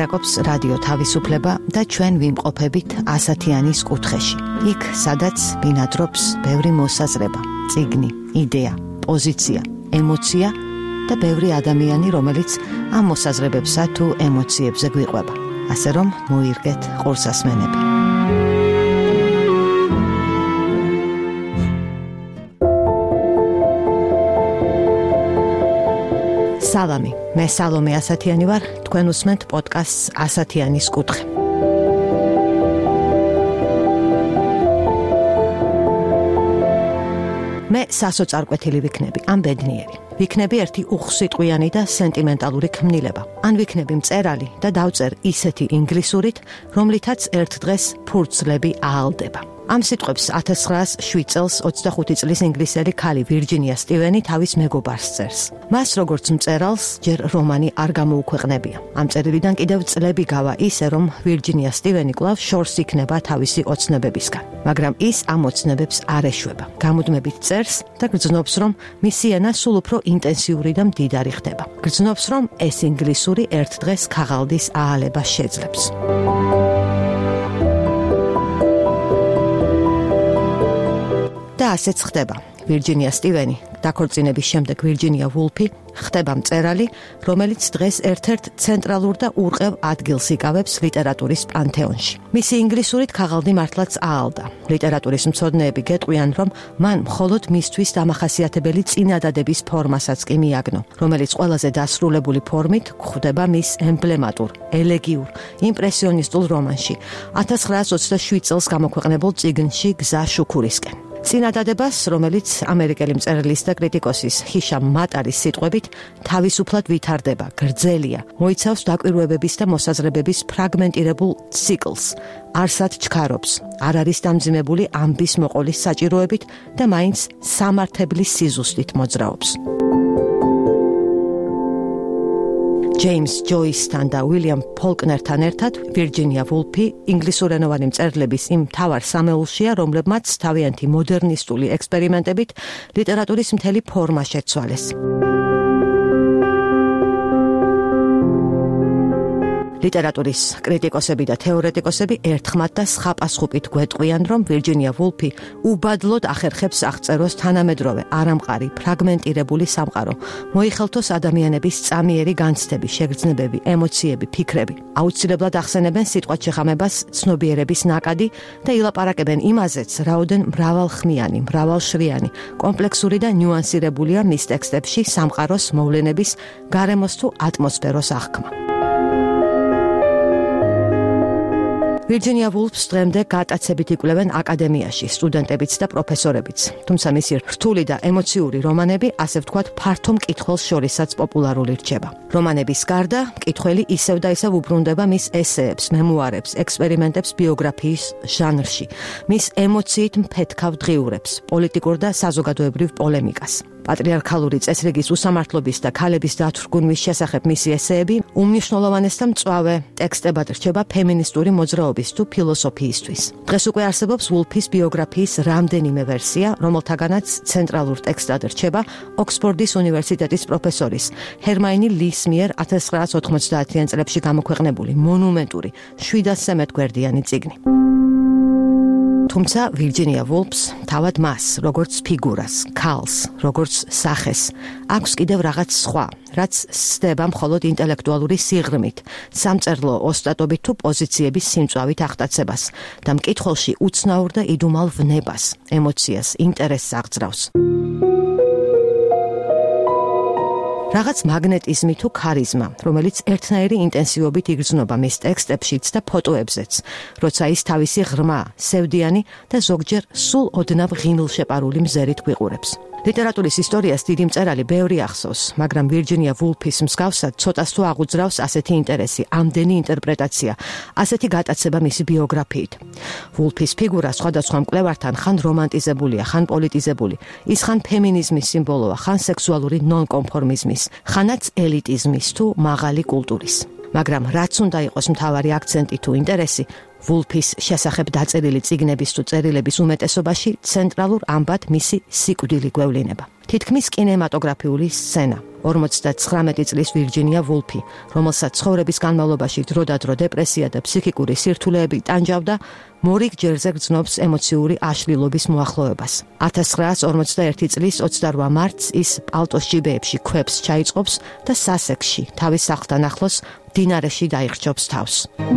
ლაპარაკობს რადიო თავისუფლება და ჩვენ ვიმყოფებით ასათიანის კუთხეში. იქ, სადაც ბინადრობს ბევრი მოსაზრება, წიგნი, იდეა, პოზიცია, ემოცია და ბევრი ადამიანი, რომელიც ამ მოსაზრებებსა თუ ემოციებზე გვიყვება. ასე რომ, მოირგეთ ყურსასმენები. სალამი, მე სალომე ასათიანი ვარ, თქვენ უსმენთ პოდკასტს ასათიანის კუთხე. მე სასოწარკვეთილი ვიქნები, ან ბედნიერი. ვიქნები ერთი უხსიტყვიანი და სენტიმენტალური ქმნილება. ან ვიქნები მწერალი და დავწერ ისეთი ინგლისურით, რომლითაც ერთ დღეს ფურცლები აალდება. ამ სიტყვებს 1907 წელს 25 წლის ინგლისელი ქალი ვირჯინია სტივენი თავის მეგობარს წერს. მას როგორც მწერალს ჯერ რომანი არ გამოუქვეყნებია. ამ წერილიდან კიდევ წლები გავა ისე, რომ ვირჯინია სტივენი კვლავ შორს იქნება თავისი ოცნებებისგან. მაგრამ ის ამ ოცნებებს არ ეშვება. გამუდმებით წერს და გრძნობს, რომ მისი ენა სულ უფრო ინტენსიური და მდიდარი ხდება. გრძნობს, რომ ეს ინგლისური ერთ დღეს ქაღალდის აალებას შეძლებს. და ასეც ხდება. ვირჯინია სტივენი, დაქორწინების შემდეგ ვირჯინია ვულფი, ხდება მწერალი, რომელიც დღეს ერთ-ერთ ცენტრალურ და ურყევ ადგილს იკავებს ლიტერატურის პანთეონში. მისი ინგლისურით ქაღალდი მართლაც აალდა. ლიტერატურის მცოდნეები გეტყვიან, რომ მან მხოლოდ მისთვის დამახასიათებელი წინადადების ფორმასაც კი მიაგნო, რომელიც ყველაზე დასრულებული ფორმით გვხვდება მის ემბლემატურ, ელეგიურ, იმპრესიონისტულ რომანში, 1927 წელს გამოქვეყნებულ წიგნში გზა შუქურისკენ. წინადადებას, რომელიც ამერიკელი მწერლის და კრიტიკოსის ჰიშამ მატარის სიტყვებით თავისუფლად ვითარდება, გრძელია, მოიცავს დაკვირვებების და მოსაზრებების ფრაგმენტირებულ ციკლს, არსად ჩქარობს, არ არის დამძიმებული ამბის მოყოლის საჭიროებით და მაინც სამართებლის სიზუსტით მოძრაობს. ჯეიმს ჯოისთან და უილიამ ფოლკნერთან ერთად ვირჯინია ვულფი ინგლისურენოვანი მწერლების იმ მთავარ სამეულშია, რომლებმაც თავიანთი მოდერნისტული ექსპერიმენტებით ლიტერატურის მთელი ფორმა შეცვალეს. ლიტერატურის კრიტიკოსები და თეორეტიკოსები ერთხმად და სხვაპასხუპით გვეტყვიან, რომ ვირჯინია ვულფი უბადლოდ ახერხებს აღწეროს თანამედროვე, არამყარი, ფრაგმენტირებული სამყარო, მოიხელთოს ადამიანების წამიერი განცდები, შეგრძნებები, ემოციები, ფიქრები. აუცილებლად ახსენებენ სიტყვად შეხამებას ცნობიერების ნაკადი და ილაპარაკებენ იმაზეც, რაოდენ მრავალხმიანი, მრავალშრიანი, კომპლექსური და ნიუანსირებულია მის ტექსტებში სამყაროს მოვლენების, გარემოს თუ ატმოსფეროს აღქმა. ვირჯინია ვულფს დღემდე გატაცებით იკვლევენ აკადემიაში, სტუდენტებიც და პროფესორებიც. თუმცა მისი რთული და ემოციური რომანები, ასე ვთქვათ, ფართო მკითხველს შორისაც პოპულარული რჩება. რომანების გარდა, მკითხველი ისევ და ისევ უბრუნდება მის ესეებს, მემუარებს, ექსპერიმენტებს ბიოგრაფიის ჟანრში, მის ემოციით მფეთქავ დღიურებს, პოლიტიკურ და საზოგადოებრივ პოლემიკას. პატრიარქალური წესრიგის უსამართლობის და ქალების დათვრგუნვის შესახებ მისი ესეები უმნიშვნელოვანეს და მწვავე ტექსტებად რჩება ფემინისტური მოძრაობის თუ ფილოსოფიისთვის. დღეს უკვე არსებობს ვულფის ბიოგრაფიის რამდენიმე ვერსია, რომელთაგანაც ცენტრალურ ტექსტად რჩება ოქსფორდის უნივერსიტეტის პროფესორის ჰერმაინი ლის მიერ 1990-იან წლებში გამოქვეყნებული მონუმენტური 700 მეტგვერდიანი წიგნი. თუმცა ვირჯინია ვულფს, თავად მას, როგორც ფიგურას, ქალს, როგორც სახეს, აქვს კიდევ რაღაც სხვა, რაც სდება მხოლოდ ინტელექტუალური სიღრმით, სამწერლო ოსტატობით თუ პოზიციების სიმწვავით აღტაცებას და მკითხველში უცნაურ და იდუმალ ვნებას, ემოციას, ინტერესს აღძრავს. რაღაც მაგნეტიზმი თუ ქარიზმა, რომელიც ერთნაირი ინტენსივობით იგრძნობა მის ტექსტებშიც და ფოტოებზეც, როცა ის თავისი ღრმა, სევდიანი და ზოგჯერ სულ ოდნავ ღიმილშეპარული მზერით გვიყურებს. ლიტერატურის ისტორიას დიდი მწერალი ბევრი ახსოვს, მაგრამ ვირჯინია ვულფის მსგავსად ცოტას თუ აღუძრავს ასეთი ინტერესი, ამდენი ინტერპრეტაცია, ასეთი გატაცება მისი ბიოგრაფიით. ვულფის ფიგურა სხვადასხვა მკვლევართან ხან რომანტიზებულია, ხან პოლიტიზებული, ის ხან ფემინიზმის სიმბოლოა, ხან სექსუალური ნონკონფორმიზმის, ხანაც ელიტიზმის თუ მაღალი კულტურის. მაგრამ რაც უნდა იყოს მთავარი აქცენტი თუ ინტერესი, ვულფის შესახებ დაწერილი წიგნების თუ წერილების უმეტესობაში ცენტრალურ ამბად მისი სიკვდილი გვევლინება. თითქმის კინემატოგრაფიული სცენა. 59 წლის ვირჯინია ვულფი, რომელსაც ცხოვრების განმავლობაში დროდადრო დეპრესია და ფსიქიკური სირთულეები ტანჯავდა, მორიგ ჯერზე გრძნობს ემოციური აშლილობის მოახლოებას. 1941 წლის 28 მარტს ის პალტოს ჯიბეებში ქვებს ჩაიწყობს და სასექსში, თავის სახლთან ახლოს დინარეში დაიხჭობს თავს.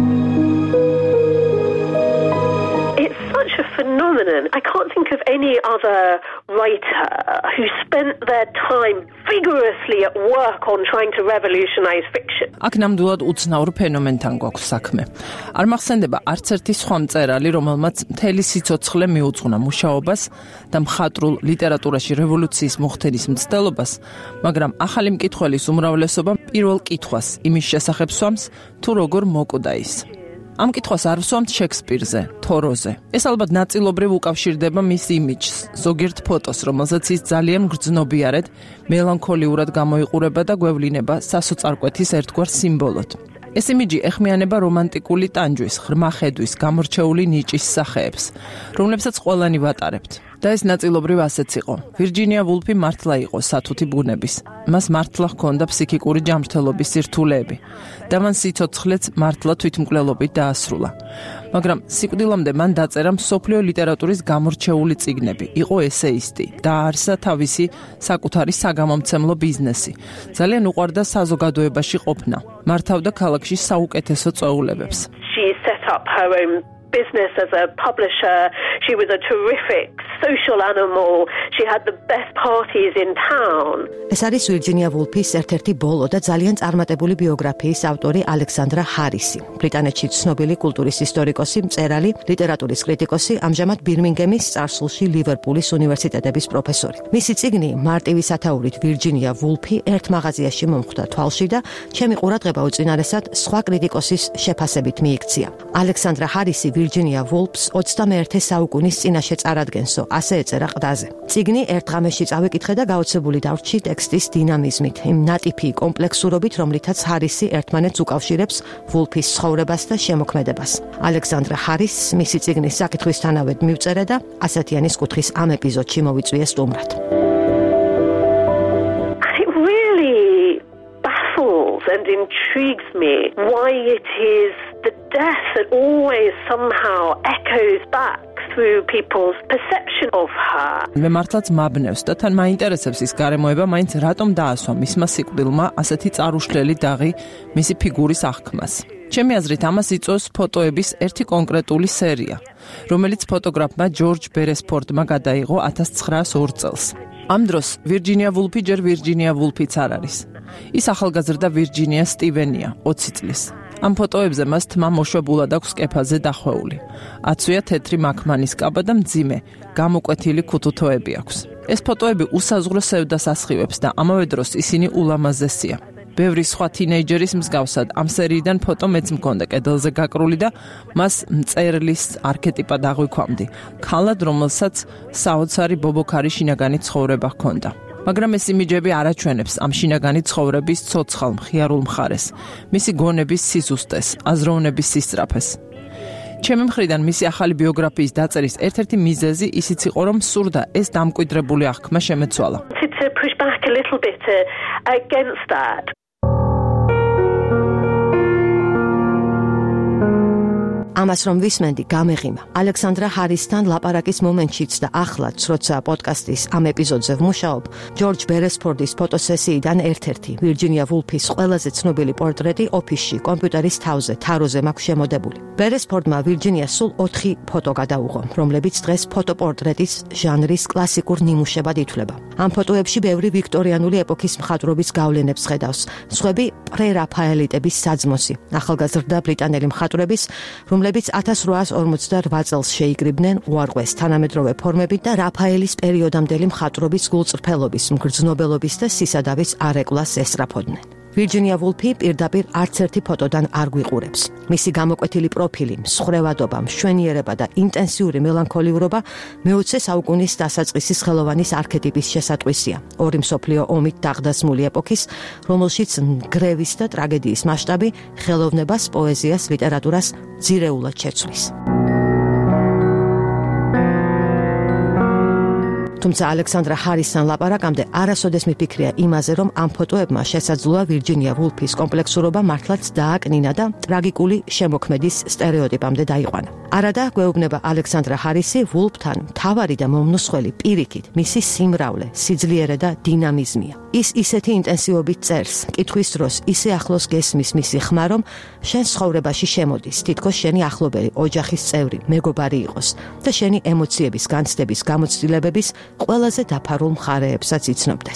Phenomenon. I can't think of any other writer who spent their time vigorously at work on trying to revolutionize fiction. აქ ნამდვილად უცნაურ ფენომენთან გვაქვს საქმე. არ მახსენდება არც ერთი სხვა მწერალი, რომელმაც მთელი სიცოცხლე მიუძღვნა მუშაობას და მხატვრულ ლიტერატურაში რევოლუციის მოხდენის მცდელობას, მაგრამ ახალი მკითხველის უმრავლესობა პირველ კითხვას იმის შესახებ სვამს, თუ როგორ მოკვდა ის. ამ კითხვას არ ვსვამთ შექსპირზე, თოროზე. ეს ალბათ ნაწილობრივ უკავშირდება მის იმიჯს, ზოგიერთ ფოტოს, რომელსაც ის ძალიან გრძნობიარედ, მელანქოლიურად გამოიყურება და გვევლინება სასოწარკვეთის ერთგვარ სიმბოლოდ. ეს იმიჯი ეხმიანება რომანტიკული ტანჯვის, ღრმა ხედვის, გამორჩეული ნიჭის სახეებს, რომლებსაც ყველანი ვატარებთ. და ეს ნაწილობრივ ასეც იყო. ვირჯინია ვულფი მართლა იყო სათუთი ბუნების. მას მართლა ჰქონდა ფსიქიკური ჯანმრთელობის სირთულეები და მან სიცოცხლეც მართლა თვითმკვლელობით დაასრულა. მაგრამ სიკვდილამდე მან დაწერა მსოფლიო ლიტერატურის გამორჩეული წიგნები, იყო ესეისტი, დააარსა თავისი საკუთარი საგამომცემლო ბიზნესი. ძალიან უყვარდა საზოგადოებაში ყოფნა. მართავდა ქალაქში საუკეთესო წვეულებებს. She set up her own business as a publisher. She was a terrific social animal. She had the best parties in town. ეს არის ვირჯინია ვულფის ერთ-ერთი ბოლო და ძალიან წარმატებული ბიოგრაფიის ავტორი ალექსანდრა ჰარისი. ბრიტანეთში ცნობილი კულტურის ისტორიკოსი, მწერალი, ლიტერატურის კრიტიკოსი, ამჟამად ბირმინგემის წარსულში ლივერპულის უნივერსიტეტების პროფესორი. მისი წიგნი მარტივი სათაურით ვირჯინია ვულფი ერთ მაღაზიაში მომხვდა თვალში და ჩემი ყურადღება უწინარესად სხვა კრიტიკოსის შეფასებით მიიქცია. ალექსანდრა ჰარისი ვირჯინია ვულფს 21 საუკუნის წინაშე წარადგენსო, ასე ეწერა ყდაზე. წიგნი ერთ ღამეში წავიკითხე და გაოცებული დავრჩი ტექსტის დინამიზმით, იმ ნატიფი კომპლექსურობით, რომლითაც ჰარისი ერთმანეთს უკავშირებს ვულფის ცხოვრებას და შემოქმედებას. ალექსანდრა ჰარისს მისი წიგნის საკითხვისთანავე მივწერე და ასათიანის კუთხის ამ ეპიზოდში მოვიწვიე სტუმრად. It really baffles and intrigues me why it is the death that always somehow echoes back through people's perception of her. მე მართლაც მაბნევს და თან მაინტერესებს ის გარემოება, მაინც რატომ დაასვა მისმა სიკვდილმა ასეთი წარუშლელი დაღი მისი ფიგურის აღქმას. ჩემი აზრით ამას იწვევს ფოტოების ერთი კონკრეტული სერია, რომელიც ფოტოგრაფმა ჯორჯ ბერესფორდმა გადაიღო 1902 წელს. ამ დროს ვირჯინია ვულფი ჯერ ვირჯინია ვულფიც არ არის. ის ახალგაზრდა ვირჯინია სტივენია, 20 წლის. ამ ფოტოებზე მას თმა მოშვებულად აქვს კეფაზე დახვეული. აცვია თეთრი მაქმანის კაბა და მძიმე, გამოკვეთილი ქუთუთოები აქვს. ეს ფოტოები უსაზღვრო სევდას ასხივებს და ამავე დროს ისინი ულამაზესია. ბევრი სხვა თინეიჯერის მსგავსად ამ სერიიდან ფოტო მეც მქონდა კედელზე გაკრული და მას მწერლის არქეტიპად აღვიქვამდი. ქალად, რომელსაც საოცარი ბობოქარი შინაგანი ცხოვრება ჰქონდა. მაგრამ ეს იმიჯები არაჩვენებს ამ შინაგანი ცხოვრების ცოცხალ მხიარულ მხარეს, მისი გონების სიზუსტეს, აზროვნების სისწრაფეს. ჩემი მხრიდან მისი ახალი ბიოგრაფიის დაწერის ერთ-ერთი მიზეზი ისიც იყო, რომ სურდა ეს დამკვიდრებული აღქმა შემეცვალა. To push back a little bit against that. ამას რომ ვისმენდი, გამეღიმა. ალექსანდრა ჰარისთან ლაპარაკის მომენტშიც და ახლაც, როცა პოდკასტის ამ ეპიზოდზე ვმუშაობ, ჯორჯ ბერესფორდის ფოტოსესიიდან ერთ-ერთი ვირჯინია ვულფის ყველაზე ცნობილი პორტრეტი ოფისში, კომპიუტერის თავზე, თაროზე მაქვს შემოდებული. ბერესფორდმა ვირჯინიას სულ 4 ფოტო გადაუღო, რომლებიც დღეს ფოტოპორტრეტის ჟანრის კლასიკურ ნიმუშებად ითვლება. ამ ფოტოებში ბევრი ვიქტორიანული ეპოქის მხატვრობის გავლენებს ხედავს, სხვები პრერაფაელიტების საძმოსი, ახალგაზრდა ბრიტანელი მხატვრების, რომლებიც 1848 წელს შეიკრიბნენ უარყვეს თანამედროვე ფორმებით და რაფაელის პერიოდამდელი მხატვრობის გულწრფელობის, მგრძნობელობის და სისადავის არეკლას ესწრაფოდნენ. ვირჯინია ვულფი პირდაპირ არც ერთი ფოტოდან არ გვიყურებს. მისი გამოკვეთილი პროფილი, მსხვერპლობა, მშვენიერება და ინტენსიური მელანქოლიურობა მე-20 საუკუნის დასაწყისის ხელოვანის არქეტიპის შესატყვისია. ორი მსოფლიო ომით დაღდასმული ეპოქის, რომელშიც გრევის და ტრაგედიის მასშტაბი ხელოვნებას, პოეზიას, ლიტერატურას ძირეულად შეცვლის. თუმცა ალექსანდრა ჰარისთან ლაპარაკამდე არასოდეს მიფიქრია იმაზე, რომ ამ ფოტოებმა შესაძლოა ვირჯინია ვულფის კომპლექსურობა მართლაც დააკნინა და ტრაგიკული შემოქმედის სტერეოტიპამდე დაიყვანა. არადა გვეუბნება ალექსანდრა ჰარისი ვულფთან მთავარი და მომნუსხველი პირიქით მისი სიმრავლე, სიძლიერე და დინამიზმია. ის ისეთი ინტენსივობით წერს, კითხვის დროს ისე ახლოს გესმის მისი ხმა, რომ შენ ცხოვრებაში შემოდის, თითქოს შენი ახლობელი, ოჯახის წევრი, მეგობარი იყოს და შენი ემოციების განცდების გამოცდილებების ყველაზე დაფარულ მხარეებსაც იცნობდეს.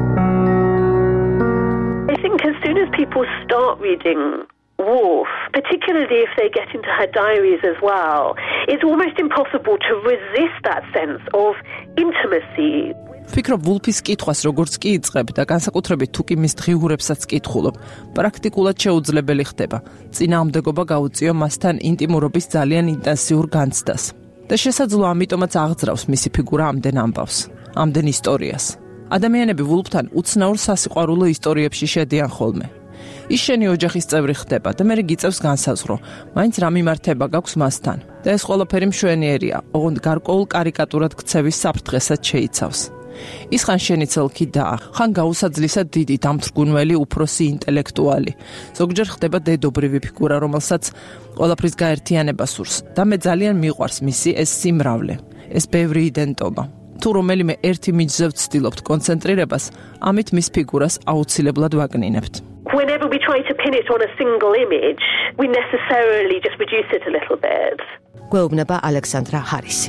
I think as soon as people start reading Woolf, particularly if they get into her diaries as well, it's almost impossible to resist that sense of intimacy. ვფიქრობ ვულფის კითხვას როგორც კი იწყებ და განსაკუთრებით თუ კი მის დღიურებსაც კითხულობ, პრაქტიკულად შეუძლებელი ხდება. წინააღმდეგობა გაუწიო მასთან ინტიმურობის ძალიან ინტენსიურ განცდას. და შესაძლოა ამიტომაც აღძრავს მისი ფიგურა ამდენ ამბავს, ამდენ ისტორიას. ადამიანები ვულფთან უცნაურ სასიყვარულო ისტორიებში შედიან ხოლმე. ის შენი ოჯახის წევრი ხდება და მე გიწევს განსაზღვრო, მაინც რა მიმართება გაქვს მასთან. და ეს ყველაფერი მშვენიერია, ოღონდ გარკვეულ კარიკატურად ქცევის საფრთხესაც შეიცავს. ის ხან შენი ცელქი და ხან გაუსაძლისად დიდი დამთრგუნველი უფროსი ინტელექტუალი. ზოგჯერ ხდება დედობრივი ფიგურა, რომელსაც ყველაფრის გაერთიანება სურს და მე ძალიან მიყვარს მისი ეს სიმრავლე, ეს ბევრი იდენტობა. თუ რომელიმე ერთი მიჯზე ვცდილობთ კონცენტრირებას, ამით მის ფიგურას აუცილებლად ვაკნინებთ. Whenever we try to pin it on a single image, we necessarily just reduce it a little bit. გვეუბნება ალექსანდრა ჰარისი.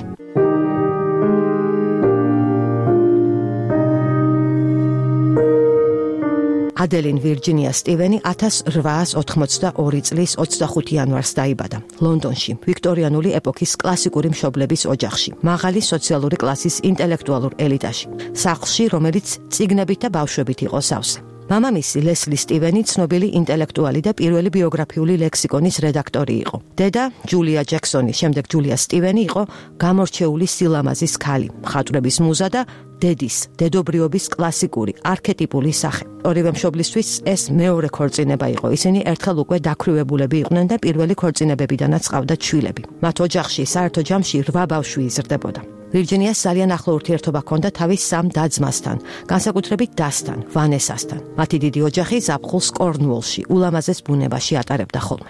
ადელინ ვირჯინია სტივენი 1882 წლის 25 იანვარს დაიბადა ლონდონში, ვიქტორიანული ეპოქის კლასიკური მშობლების ოჯახში, მაღალი სოციალური კლასის ინტელექტუალურ ელიტაში, სახლში, რომელიც წიგნებით და ბავშვებით იყო სავსე. მამამისი ლესლი სტივენი ცნობილი ინტელექტუალი და პირველი ბიოგრაფიული ლექსიკონის რედაქტორი იყო. დედა ჯულია ჯექსონი, შემდეგ ჯულია სტივენი იყო გამორჩეული სილამაზის ქალი, მხატვრების მუზა და დედის, დედობრიობის კლასიკური, არქეტიპული სახე. ორივე მშობლისთვის ეს მეორე ქორწინება იყო. ისინი ერთხელ უკვე დაქვრივებულები იყვნენ და პირველი ქორწინებებიდანაც ჰყავდათ შვილები. მათ ოჯახში საერთო ჯამში 8 ბავშვი იზრდებოდა. ვირჯინიას ძალიან ახლო ურთიერთობა ჰქონდა თავის სამ და-ძმასთან, განსაკუთრებით დასთან, ვანესასთან. მათი დიდი ოჯახი ზაფხულს კორნუოლში, ულამაზეს ბუნებაში ატარებდა ხოლმე.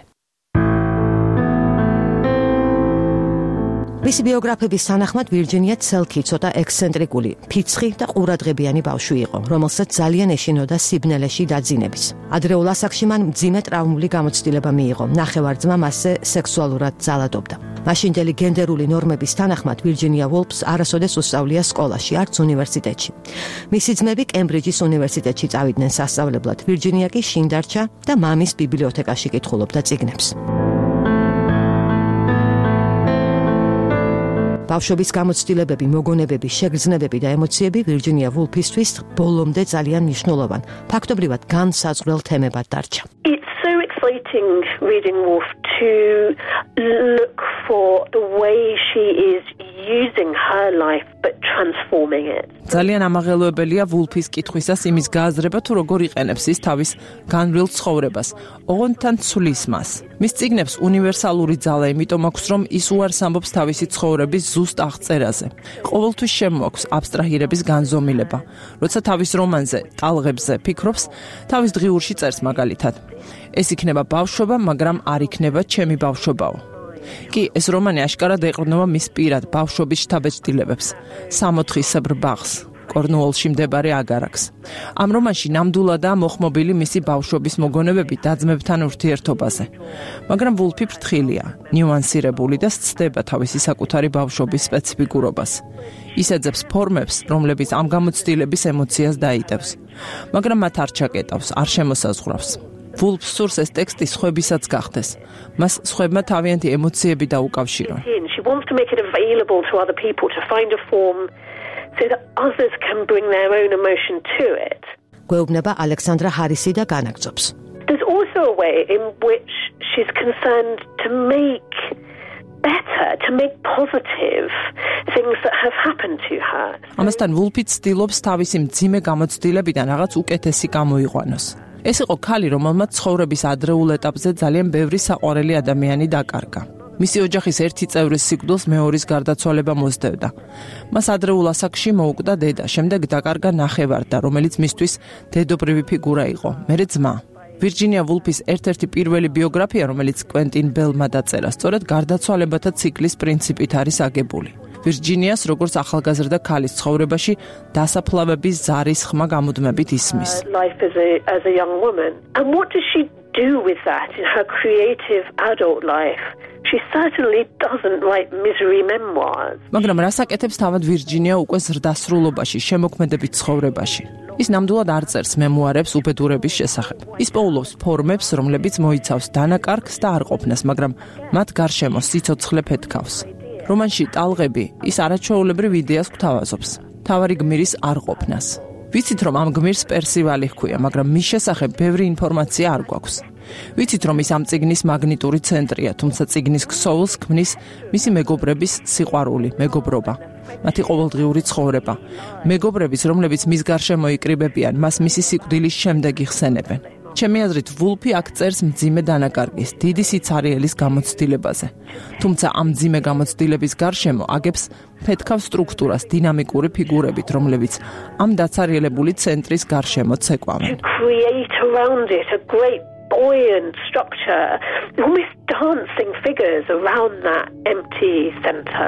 მისი ბიოგრაფების თანახმად ვირჯინია ცელქი ცოტა ექსცენტრიკული, ფიცხი და ყურადღებიანი ბავშვი იყო, რომელსაც ძალიან ეშინოდა სიბნელეში დაძინების. ადრეულ ასაკში მან მძიმე ტრავმული გამოცდილება მიიღო, ნახევარ-ძმა მასზე სექსუალურად ძალადობდა. მაშინდელი გენდერული ნორმების თანახმად ვირჯინია ვულფს არასოდეს უსწავლია სკოლაში, არც უნივერსიტეტში. მისი ძმები კემბრიჯის უნივერსიტეტში წავიდნენ სასწავლებლად, ვირჯინია კი შინ დარჩა და მამის ბიბლიოთეკაში კითხულობდა წიგნებს. ბავშვობის გამოცდილებები, მოგონებები, შეგრძნებები და ემოციები ვირჯინია ვულფისთვის ბოლომდე ძალიან მნიშვნელოვან, ფაქტობრივად განსაზღვრელ თემებად დარჩა. It's so exciting reading Woolf to look for the way she is using her life but transforming it. ძალიან ამაღელვებელია ვულფის კითხვისას იმის გააზრება, თუ როგორ იყენებს ის თავის განვლილ ცხოვრებას, ოღონდ თან ცვლის მას. მის წიგნებს უნივერსალური ძალა იმიტომ აქვს, რომ ის უარს ამბობს თავისი ცხოვრების ზუსტ აღწერაზე. ყოველთვის შემოაქვს აბსტრაჰირების განზომილება. როცა თავის რომანზე, ტალღებზე ფიქრობს, თავის დღიურში წერს მაგალითად. ეს იქნება ბავშვობა, მაგრამ არ იქნება ჩემი ბავშვობაო. კი, ეს რომანი აშკარად ეყრდნობა მის პირად ბავშვობის შთაბეჭდილებებს, 60-ისებრ ბაღს, კორნუოლში მდებარე აგარაკს. ამ რომანში ნამდვილადაა მოხმობილი მისი ბავშვობის მოგონებები და-ძმებთან ურთიერთობაზე. მაგრამ ვულფი ფრთხილია, ნიუანსირებული და სცდება თავისი საკუთარი ბავშვობის სპეციფიკურობას. ის ეძებს ფორმებს, რომლებიც ამ გამოცდილების ემოციას დაიტევს, მაგრამ მათ არ ჩაკეტავს, არ შემოსაზღვრავს. ვულფს სურს ეს ტექსტი სხვებისაც გახდეს. მას სხვებმა თავიანთი ემოციები დაუკავშირონ. She wants to make it available to other people to find a form so that others can bring their own emotion to it. გვეუბნება ალექსანდრა ჰარისი და განაგრძობს. There's also a way in which she's concerned to make better, to make positive things that have happened to her. ამასთან ვულფი ცდილობს თავისი მძიმე გამოცდილებიდან რაღაც უკეთესი გამოიყვანოს. ეს იყო ქალი, რომელმაც ცხოვრების ადრეულ ეტაპზე ძალიან ბევრი საყვარელი ადამიანი დაკარგა. მისი ოჯახის ერთი წევრის სიკვდილს მეორის გარდაცვალება მოსდევდა. მას ადრეულ ასაკში მოუკვდა დედა, შემდეგ დაკარგა ნახევარდა, რომელიც მისთვის დედობრივი ფიგურა იყო, მერე ძმა. ვირჯინია ვულფის ერთ-ერთი პირველი ბიოგრაფია, რომელიც კვენტინ ბელმა დაწერა, სწორედ გარდაცვალებათა ციკლის პრინციპით არის აგებული. ვირჯინიას როგორც ახალგაზრდა ქალის ცხოვრებაში დასაფლავების ზარის ხმა გამუდმებით ისმის. Life as a young woman. And what does she do with that in her creative adult life? She certainly doesn't write misery memoirs. მაგრამ რას აკეთებს თავად ვირჯინია უკვე ზრდასრულობაში, შემოქმედებით ცხოვრებაში? ის ნამდვილად არ წერს მემუარებს უბედურების შესახებ. ის პოულობს ფორმებს, რომლებიც მოიცავს დანაკარგს და არყოფნას, მაგრამ მათ გარშემო სიცოცხლე ფეთქავს. რომანში ტალღები ის არაჩვეულებრივ იდეას გვთავაზობს, თავარი გმირის არყოფნას. ვიცით, რომ ამ გმირს პერსივალი ჰქვია, მაგრამ მის შესახებ ბევრი ინფორმაცია არ გვაქვს. ვიცით, რომ ის ამ წიგნის მაგნიტური ცენტრია, თუმცა წიგნის ქსოვილს ქმნის მისი მეგობრების სიყვარული, მეგობრობა, მათი ყოველდღიური ცხოვრება. მეგობრების, რომლებიც მის გარშემო იკრიბებიან, მას მისი სიკვდილის შემდეგ იხსენებენ. ჩემი აზრით, ვულფი აქ წერს მძიმე დანაკარგის, დიდი სიცარიელის გამოცდილებაზე. თუმცა ამ მძიმე გამოცდილების გარშემო აგებს ფეთქავ სტრუქტურას დინამიკური ფიგურებით, რომლებიც ამ დაცარიელებული ცენტრის გარშემო ცეკვავენ. Create around it a great buoyant structure, almost dancing figures around that empty center.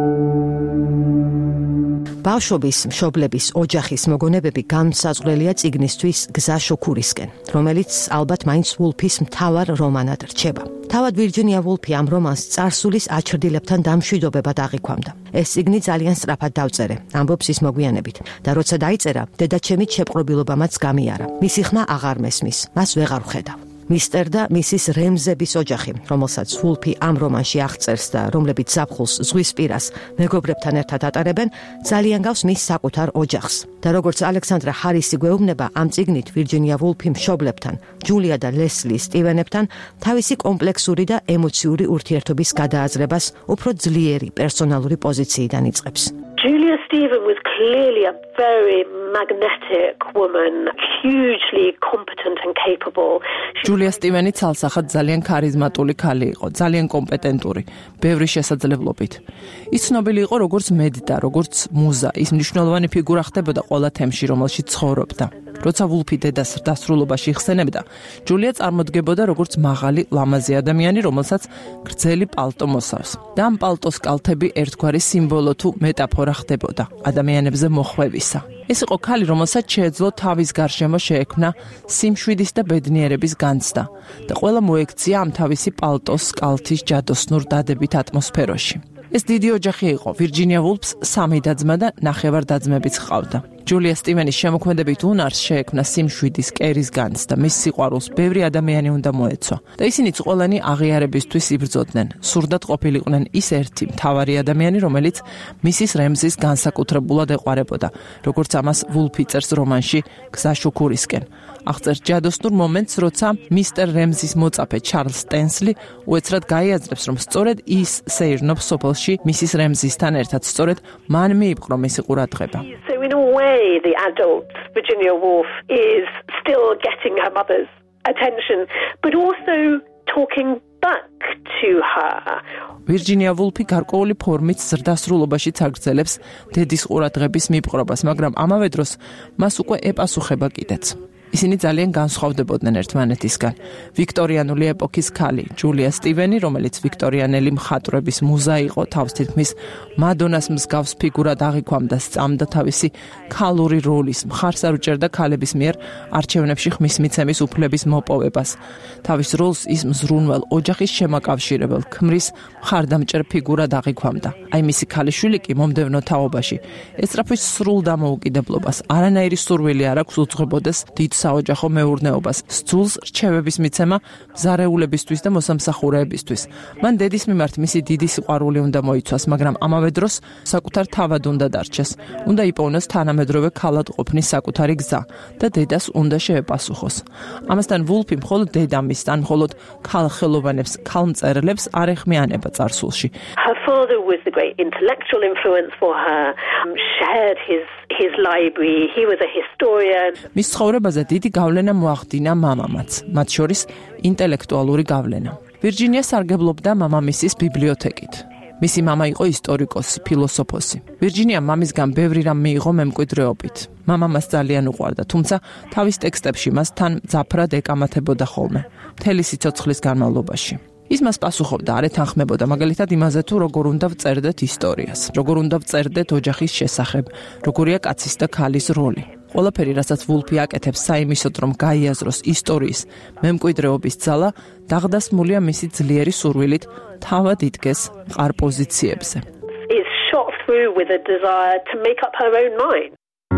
ბავშვობის, მშობლების, ოჯახის მოგონებები განსაზღვრელია წიგნისთვის გზა შუქურისკენ, რომელიც ალბათ მაინც ვულფის მთავარ რომანად რჩება. თავად ვირჯინია ვულფი ამ რომანს წარსულის აჩრდილებთან დამშვიდობებად აღიქვამდა. ეს წიგნი ძალიან სწრაფად დავწერე, ამბობს ის მოგვიანებით. და როცა დაიწერა, დედაჩემით შეპყრობილობამაც გამიარა. მისი ხმა აღარ მესმის, მას ვეღარ ვხედავ. მისტერ და მისის რემზების ოჯახი, რომელსაც ვულფი ამ რომანში აღწერს და რომლებიც ზაფხულს ზღვის პირას მეგობრებთან ერთად ატარებენ, ძალიან გავს მის საკუთარ ოჯახს. და როგორც ალექსანდრა ჰარისი გვეუბნება, ამ წიგნით ვირჯინია ვულფი მშობლებთან, ჯულია და ლესლი სტივენებთან თავისი კომპლექსური და ემოციური ურთიერთობის გადააზრებას უფრო ძლიერი პერსონალური პოზიციიდან იწყებს. Julia Stephen was clearly a very magnetic woman, hugely competent and capable. ჯულია სტივენი ცალსახად ძალიან ქარიზმატული ქალი იყო, ძალიან კომპეტენტური, ბევრი შესაძლებლობით. ის ცნობილი იყო როგორც მედდა, როგორც მუზა, ის მნიშვნელოვანი ფიგურა ხდებოდა ყველა თემში, რომელშიც ცხოვრობდა. როცა ვულფი დედას დასრულობაში იხსენებდა, ჯულია წარმოდგებოდა როგორც მაღალი, ლამაზი ადამიანი, რომელსაც გრძელი პალტო მოსავს. და ამ პალტოს კალთები ერთგვარი სიმბოლო თუ მეტაფორა ხდებოდა ადამიანებზე მოხვევისა. ეს იყო ქალი, რომელსაც შეეძლო თავის გარშემო შეექმნა სიმშვიდის და ბედნიერების განცდა და ყველა მოექცია ამ თავისი პალტოს კალთის ჯადოსნურ დადებით ატმოსფეროში. ეს დიდი ოჯახი იყო. ვირჯინია ვულფს 3 და-ძმა და ნახევარ-და-ძმებიც ჰყავდა. ჯულია სტივენის შემოქმედებით უნარს შეექმნა სიმშვიდის, კერის განცდა, მის სიყვარულს ბევრი ადამიანი უნდა მოეცვა და ისინიც ყველანი აღიარებისთვის იბრძოდნენ. სურდათ ყოფილიყვნენ ის ერთი მთავარი ადამიანი, რომელიც მისის რემზის განსაკუთრებულად ეყვარებოდა, როგორც ამას ვულფი წერს რომანში გზა შუქურისკენ. აღწერს ჯადოსნურ მომენტს, როცა მისტერ რემზის მოწაფე ჩარლზ სტენსლი უეცრად გაიაზრებს, რომ სწორედ ის სეირნობს სოფელში მისის რემზისთან ერთად, სწორედ მან მიიპყრო მისი ყურადღება. So in a way, the adult Virginia Woolf is still getting her mother's attention, but also talking back to her. ვირჯინია ვულფი გარკვეული ფორმით ზრდასრულობაშიც აგრძელებს დედის ყურადღების მიპყრობას, მაგრამ ამავე დროს მას უკვე ეპასუხება კიდეც. ისინი ძალიან განსხვავდებოდნენ ერთმანეთისგან. ვიქტორიანული ეპოქის ქალი, ჯულია სტივენი, რომელიც ვიქტორიანელი მხატვრების მუზა იყო, თავს თითქმის მადონას მსგავს ფიგურად აღიქვამდა, სწამდა თავისი ქალური როლის, მხარს არ უჭერდა ქალების მიერ არჩევნებში ხმის მიცემის უფლების მოპოვებას. თავის როლს ის მზრუნველ, ოჯახის შემაკავშირებელ, ქმრის მხარდამჭერ ფიგურად აღიქვამდა. აი მისი ქალიშვილი კი მომდევნო თაობაში ეწრაფვის სრულ დამოუკიდებლობას, არანაირი სურვილი არ აქვს უძღვებოდეს დიდ საოჯახო მეურნეობას, სძულს რჩევების მიცემა მზარეულებისთვის და მოსამსახურეებისთვის. მან დედის მიმართ მისი დიდი სიყვარული უნდა მოიცვას, მაგრამ ამავე დროს საკუთარ თავად უნდა დარჩეს. უნდა იპოვნოს თანამედროვე ქალად ყოფნის საკუთარი გზა და დედას უნდა შეეპასუხოს. ამასთან ვულფი მხოლოდ დედამისს, ან მხოლოდ ქალხელოვანებს, ქალმწერლებს არ ეხმიანება წარსულში. Her father was the great intellectual influence for her, shared his library, he was a historian. მის ცხოვრებაზე დიდი გავლენა მოახდინა მამამაც, მათ შორის ინტელექტუალური გავლენა. ვირჯინია სარგებლობდა მამამისის ბიბლიოთეკით. მისი მამა იყო ისტორიკოსი, ფილოსოფოსი. ვირჯინიამ მამისგან ბევრი რამ მიიღო მემკვიდრეობით. მამა მას ძალიან უყვარდა, თუმცა თავის ტექსტებში მას თან მძაფრად ეკამათებოდა ხოლმე, მთელი სიცოცხლის განმავლობაში. ის მას პასუხობდა, არ ეთანხმებოდა მაგალითად იმაზე თუ როგორ უნდა ვწერდეთ ისტორიას, როგორ უნდა ვწერდეთ ოჯახის შესახებ, როგორია კაცის და ქალის როლი. ყველაფერი, რასაც ვულფი აკეთებს საიმისოდ, რომ გაიაზროს ისტორიის მემკვიდრეობის ძალა, დაღდასმულია მისი ძლიერი სურვილით თავად იდგეს მყარ პოზიციებზე. Is shot through with a desire to make up her own mind.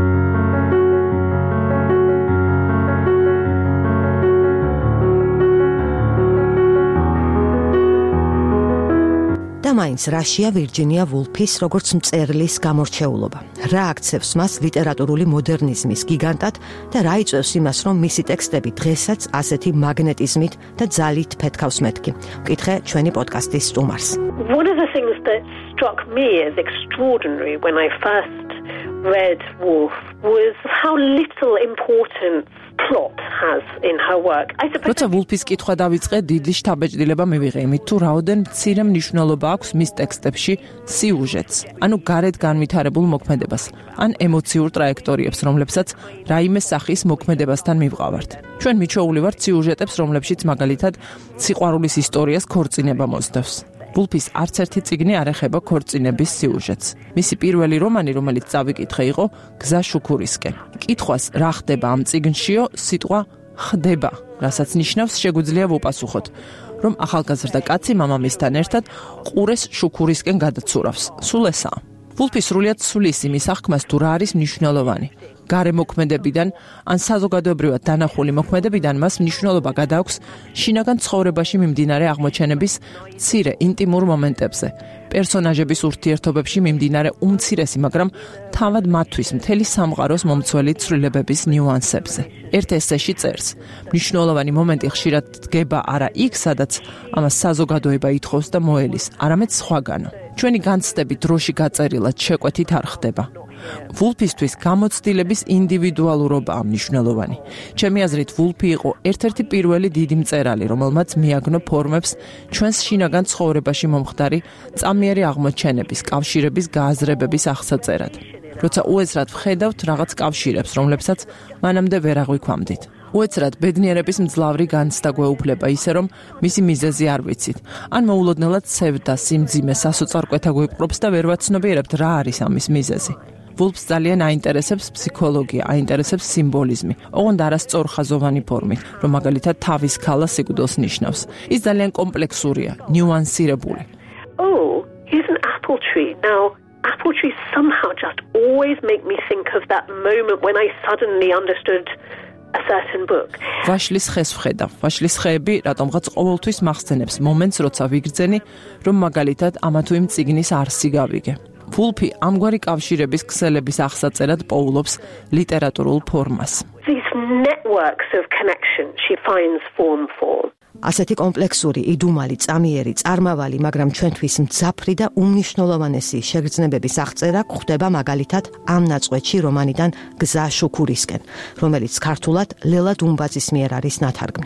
და მაინც რაშია ვირჯინია ვულფის როგორც მწერლის გამორჩეულობა? რა აქცევს მას ლიტერატურული მოდერნიზმის გიგანტად და რა იწვევს იმას, რომ მისი ტექსტები დღესაც ასეთი მაგნეტიზმით და ძალით ფეთქავს მეთქი? ვკითხე ჩვენი პოდკასტის სტუმარს. One of the things that struck me as extraordinary when I first read Woolf was how little importance plot has in her work. როცა ვულფის კითხვა დავიწყე, დიდი შთაბეჭდილება მივიღე იმით, თუ რაოდენ მცირე მნიშვნელობა აქვს მის ტექსტებში სიუჟეტს, ანუ გარეთ განვითარებულ მოქმედებას, ან ემოციურ ტრაექტორიებს, რომლებსაც რაიმე სახის მოქმედებასთან მივყავართ. ჩვენ მიჩვეული ვართ სიუჟეტებს, რომლებშიც მაგალითად სიყვარულის ისტორიას ქორწინება მოსდევს. ვულფის არც ერთი წიგნი არ ეხება ქორწინების სიუჟეტს. მისი პირველი რომანი, რომელიც წავიკითხე, იყო გზა შუქურისკენ. კითხვას რა ხდება ამ წიგნშიო, სიტყვა ხდება, რასაც ნიშნავს შეგვიძლია ვუპასუხოთ, რომ ახალგაზრდა კაცი მამამისთან ერთად ყურეს შუქურისკენ გადაცურავს. სულ ესაა. ვულფი სრულიად ცვლის იმის აღქმას, თუ რა არის მნიშვნელოვანი. გარე მოქმედებიდან ან საზოგადოებრივად დანახული მოქმედებიდან მას მნიშვნელობა გადააქვს შინაგან ცხოვრებაში მიმდინარე აღმოჩენების მცირე ინტიმურ მომენტებზე, პერსონაჟების ურთიერთობებში მიმდინარე უმცირესი, მაგრამ თავად მათთვის მთელი სამყაროს მომცველი ცვლილებების ნიუანსებზე. ერთ ესეში წერს: მნიშვნელოვანი მომენტი ხშირად დგება არა იქ, სადაც ამას საზოგადოება ითხოვს და მოელის, არამედ სხვაგანო. ჩვენი განცდები დროში გაწერილად შეკვეთით არ ხდება. ვულფისთვის გამოცდილების ინდივიდუალურობაა მნიშვნელოვანი. ჩემი აზრით, ვულფი იყო ერთ-ერთი პირველი დიდი მწერალი, რომელმაც მიაგნო ფორმებს ჩვენს შინაგან ცხოვრებაში მომხდარი წამიერი აღმოჩენების, კავშირების, გააზრებების აღსაწერად. როცა უეცრად ვხედავთ რაღაც კავშირებს, რომლებსაც მანამდე ვერ აღვიქვამდით. უეცრად ბედნიერების მძლავრი განცდა გვეუფლება, ისე რომ მისი მიზეზი არ ვიცით. ან მოულოდნელად ცევდა, სიმძიმე, სასოწარკვეთა გვიპყრობს და ვერ ვაცნობიერებთ რა არის ამის მიზეზი. ვულფს ძალიან აინტერესებს ფსიქოლოგია, აინტერესებს სიმბოლიზმი, ოღონდ არასწორხაზოვანი ფორმით, რომ მაგალითად თავის ქალა სიკვდილს ნიშნავს. ის ძალიან კომპლექსურია, ნიუანსირებული. Oh, here's an apple tree. Now, apple trees somehow just always make me think of that moment when I suddenly understood a certain book. ვაშლის ხეს ვხედავ. ვაშლის ხეები რატომღაც ყოველთვის მახსენებს მომენტს, როცა ვიგრძენი, რომ მაგალითად ამა თუ იმ წიგნის არსი გავიგე. ვულფი ამგვარი კავშირების ქსელების აღსაწერად პოულობს ლიტერატურულ ფორმას. These networks of connection she finds form for. ასეთი კომპლექსური, იდუმალი, წამიერი, წარმავალი, მაგრამ ჩვენთვის მძაფრი და უმნიშვნელოვანესი შეგრძნებების აღწერა გვხდება მაგალითად ამ ნაწყვეტში რომანიდან გზა შუქურისკენ, რომელიც ქართულად ლელა დუმბაძის მიერ არის ნათარგმნი.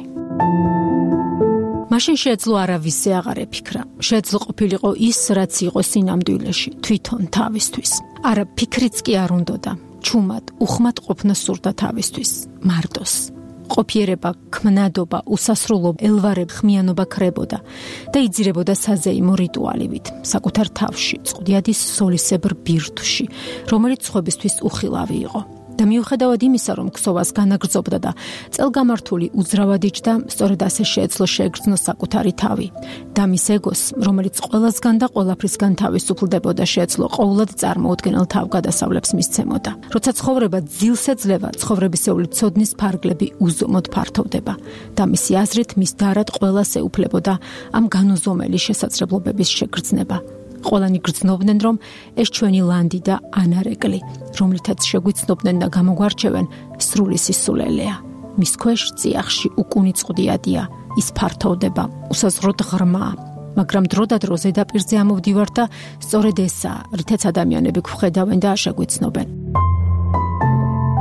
მაშინ შეძლო არავისზე აღარ ეფიქრა. შეძლო ყოფილიყო ის, რაც იყო სინამდვილეში, თვითონ თავისთვის. არა ფიქრიც კი არ უნდოდა. ჩუმად, უხმად ყოფნა სურდა თავისთვის, მარტოს. ყოფიერება, ქმნადობა, უსასრულო ელვარებ ხმიანობა ქრებოდა და იძირებოდა საზეიმო რიტუალივით, საკუთარ თავში, წყდიადის სოლისებრ ბირთვში, რომელიც სხვებისთვის უხილავი იყო. და მიუხედავად იმისა, რომ ქსოვას განაგრძობდა და წელგამართული უძრავად იჯდა, სწორედ ასე შეეძლო შეეგრძნოს საკუთარი თავი. და მის ეგოს, რომელიც ყველასგან და ყველაფრისგან თავისუფლდებოდა, შეეძლო ყოვლად წარმოუდგენელ თავგადასავლებს მისცემოდა. როცა ცხოვრება ძილს ეძლევა, ცხოვრებისეული ცოდნის ფარგლები უზომოდ ფართოვდება და მისი აზრით მის დარად ყველას ეუფლებოდა ამ განუზომელი შესაძლებლობების შეგრძნება. ყველანი გრძნობდნენ, რომ ეს ჩვენი ლანდი და ანარეკლი, რომლითაც შეგვიცნობდნენ და გამოგვარჩევენ, სრული სისულელეა. მის ქვეშ წიაღში უკუნი წყდიადია, ის ფართოვდება, უსაზღროდ ღრმაა, მაგრამ დრო და დრო ზედაპირზე ამოვდივართ და სწორედ ესაა, რითაც ადამიანები გვხედავენ და შეგვიცნობენ.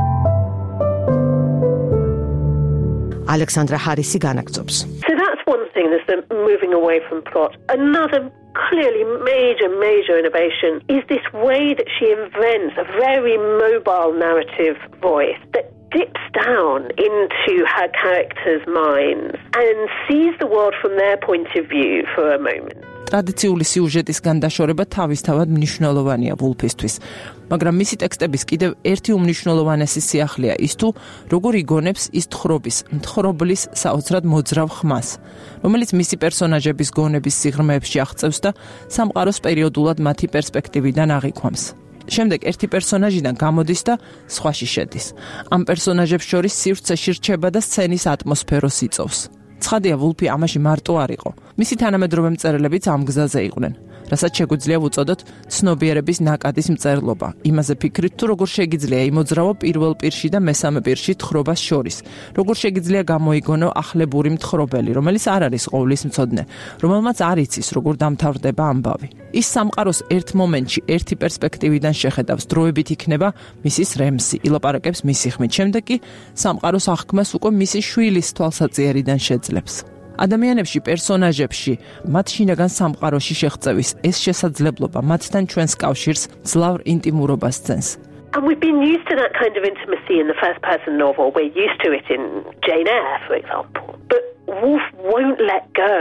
ალექსანდრა ჰარისი განაგრძობს. So that's one thing. There's the moving away from plot. Another clearly major innovation is this way that she invents a very mobile narrative voice that dips down into her characters' minds and sees the world from their point of view for a moment. ტრადიციული სიუჟეტისგან დაშორება თავისთავად მნიშვნელოვანია ვულფისთვის, მაგრამ მისი ტექსტების კიდევ ერთი უმნიშვნელოვანესი სიახლეა ის თუ როგორ იგონებს ის მთხრობლის საოცრად მოძრავ ხმას, რომელიც მისი პერსონაჟების გონების სიღრმეებში აღწევს და სამყაროს პერიოდულად მათი პერსპექტივიდან აღიქვამს. შემდეგ ერთი პერსონაჟიდან გამოდის და სხვაში შედის. ამ პერსონაჟებს შორის სივრცეში რჩება და სცენის ატმოსფეროს იწოვს. ცხადია, ვულფი ამაში მარტო არ იყო. მისი თანამედროვე მწერლებიც ამ გზაზე იყვნენ, რასაც შეგვიძლია ვუწოდოთ ცნობიერების ნაკადის მწერლობა. იმაზე ფიქრით, თუ როგორ შეგიძლია იმოძრავო პირველ პირში და მესამე პირში თხრობას შორის, როგორ შეგიძლია გამოიგონო ახლებური მთხრობელი, რომელიც არ არის ყოვლის მცოდნე, რომელმაც არ იცის, როგორ დამთავრდება ამბავი. ის სამყაროს ერთ მომენტში ერთი პერსპექტივიდან შეხედავს, დროებით იქნება მისის რემსი, ილაპარაკებს მისი ხმით, შემდეგ კი სამყაროს აღქმას უკვე მისი შვილის თვალსაჩინარიდან შეძლებს. ადამიანებში, პერსონაჟებში, მათ შინაგან სამყაროში შეღწევის ეს შესაძლებლობა მათთან ჩვენს კავშირს ძლავრ ინტიმურობას სცემს. And we've been used to that kind of intimacy in the first-person novel. We're used to it in Jane Eyre, for example. But Woolf won't let go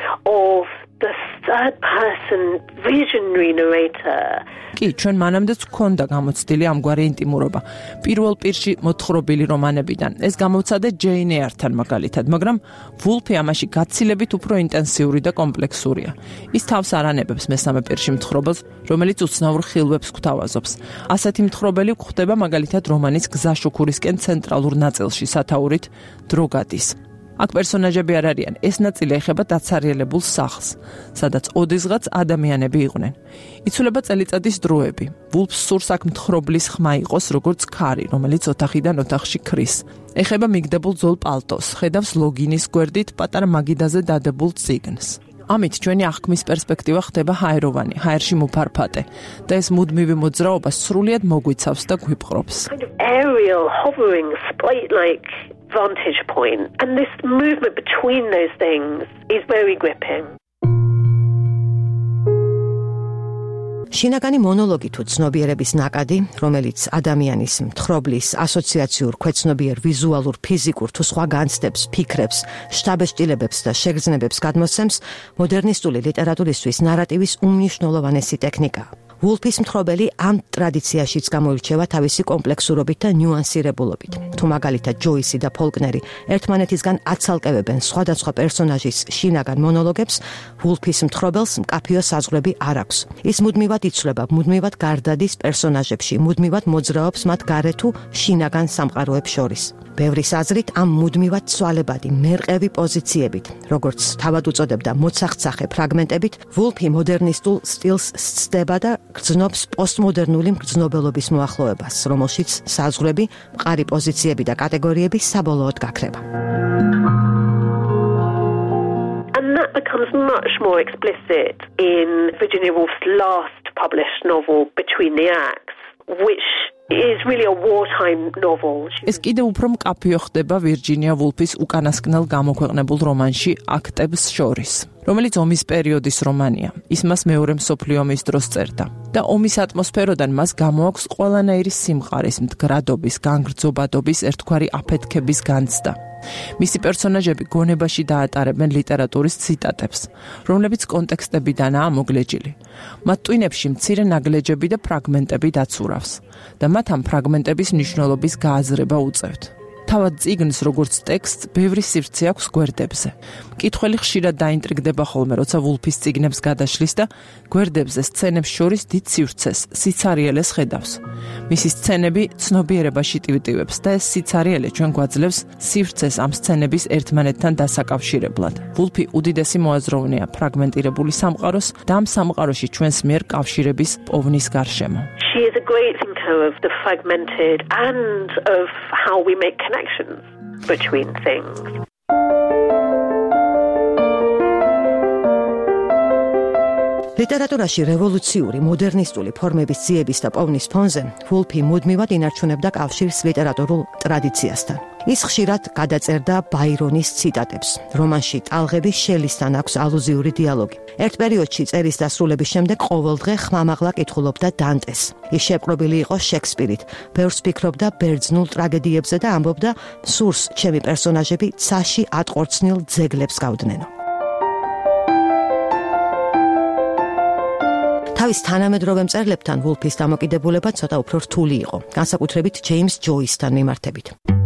of the third-person visionary narrator. კი, ჩვენ მანამდეც გვქონდა გამოცდილი ამგვარი ინტიმურობა. პირველ პირში მოთხრობილი რომანებიდან. ეს გამოცადა ჯეინ ეართან მაგალითად, მაგრამ ვულფი ამაში გაცილებით უფრო ინტენსიური და კომპლექსურია. ის თავს არ ანებებს მესამე პირში მთხრობელს, რომელიც უცნაურ ხილვებს გვთავაზობს. ასეთი მთხრობელი გვხვდება მაგალითად რომანის გზაშუქურისკენ ცენტრალურ ნაწილში, სათაურით დრო გადის. აქ პერსონაჟები არ არიან, ეს ნაწილი ეხება დაცარიელებულ სახლს, სადაც ოდესღაც ადამიანები იყვნენ. იცვლება წელიწადის დროები. ვულფს სურს აქ მთხრობლის ხმა იყოს, როგორც ქარი, რომელიც ოთახიდან ოთახში ქრის. ეხება მიგდებულ ძველ პალტოს, ხედავს ლოგინის გვერდით პატარა მაგიდაზე დადებულ წიგნს. ამით ჩვენი აღქმის პერსპექტივა ხდება ჰაეროვანი, ჰაერში მოფარფატე და ეს მუდმივი მოძრაობა სრულიად მოგვიცავს და გვიპყრობს. Kind of aerial, hovering, sprite-like vantage point. And this movement between those things is very gripping. შინაგანი მონოლოგი თუ ცნობიერების ნაკადი, რომელიც ადამიანის მთხრობლის ასოციაციურ, ქვეცნობიერ, ვიზუალურ, ფიზიკურ თუ სხვა განცდებს, ფიქრებს, შთაბეჭდილებებს და შეგრძნებებს გადმოსცემს, მოდერნისტული ლიტერატურისთვის ნარატივის უმნიშვნელოვანესი ტექნიკაა. ვულფის მთხრობელი ამ ტრადიციაშიც გამოირჩევა თავისი კომპლექსურობით და ნიუანსირებულობით. თუ მაგალითად ჯოისი და ფოლკნერი ერთმანეთისგან აცალკევებენ სხვადასხვა პერსონაჟის შინაგან მონოლოგებს, ვულფის მთხრობელს მკაფიო საზღვრები არ აქვს. ის მუდმივად იცვლება, მუდმივად გარდადის პერსონაჟებში, მუდმივად მოძრაობს მათ გარეთ თუ შინაგან სამყაროებს შორის. ბევრის აზრით ამ მუდმივად ცვალებადი, მერყევი პოზიციებით, როგორც თავად უწოდებდა მოცახცახე ფრაგმენტებით, ვულფი მოდერნისტულ სტილს სცდება და გრძნობს პოსტმოდერნული მგრძნობელობის მოახლოებას, რომელშიც საზღვრები, მყარი პოზიციები და კატეგორიები საბოლოოდ გაქრება. And that becomes much more explicit in Virginia Woolf's last published novel, Between the Acts, which is really a wartime novel. ეს კიდევ უფრო მკაფიო ხდება ვირჯინია ვულფის უკანასკნელ გამოქვეყნებულ რომანში აქტებს შორის, რომელიც ომის პერიოდის რომანია. ის მას მეორე მსოფლიო ომის დროს წერდა და ომის ატმოსფეროდან მას გამოაქვს ყველანაირი სიმყარის, მდგრადობის, განგრძობადობის, ერთგვარი აფეთქების განცდა. მისი პერსონაჟები გონებაში დაატარებენ ლიტერატურის ციტატებს, რომლებიც კონტექსტებიდანაა მოგლეჯილი. მათ ტვინებში მცირე ნაგლეჯები და ფრაგმენტები დაცურავს და მათ ამ ფრაგმენტების მნიშვნელობის გააზრება უწევთ. თავად წიგნს როგორც ტექსტს ბევრი სივრცე აქვს გვერდებზე. მკითხველი ხშირად დაინტრიგდება ხოლმე, როცა ვულფის წიგნებს გადაშლის და გვერდებზე სცენებს შორის დიდ სივრცეს, სიცარიელეს ხედავს. მისი სცენები ცნობიერებაში ტივტივებს და ეს სიცარიელე ჩვენ გვაძლევს სივრცეს ამ სცენების ერთმანეთთან დასაკავშირებლად. ვულფი უდიდესი მოაზროვნეა ფრაგმენტირებული სამყაროს და ამ სამყაროში ჩვენს მიერ კავშირების პოვნის გარშემო. She is a great thinker of the fragmented and of how we make connections between things. ლიტერატურაში რევოლუციური, მოდერნისტული ფორმების ძიების და პოვნის ფონზე ვულფი მუდმივად ინარჩუნებდა კავშირს ლიტერატურულ ტრადიციასთან. ის ხშირად გადაწერდა ბაირონის ციტატებს. რომანში ტალღების შელისთან აქვს ალუზიური დიალოგი. ერთ პერიოდში წერის დასრულების შემდეგ ყოველდღე ხმამაღლა კითხულობდა დანტეს. ის შეპყრობილი იყო შექსპირით, ბევრს ფიქრობდა ბერძნულ ტრაგედიებზე და ამბობდა, სურს ჩემი პერსონაჟები ცაში ატყორცნილ ძეგლებს გავდნენო. თავის თანამედროვე მწერლებთან ვულფის დამოკიდებულება ცოტა უფრო რთული იყო, განსაკუთრებით ჯეიმს ჯოისთან მიმართებით.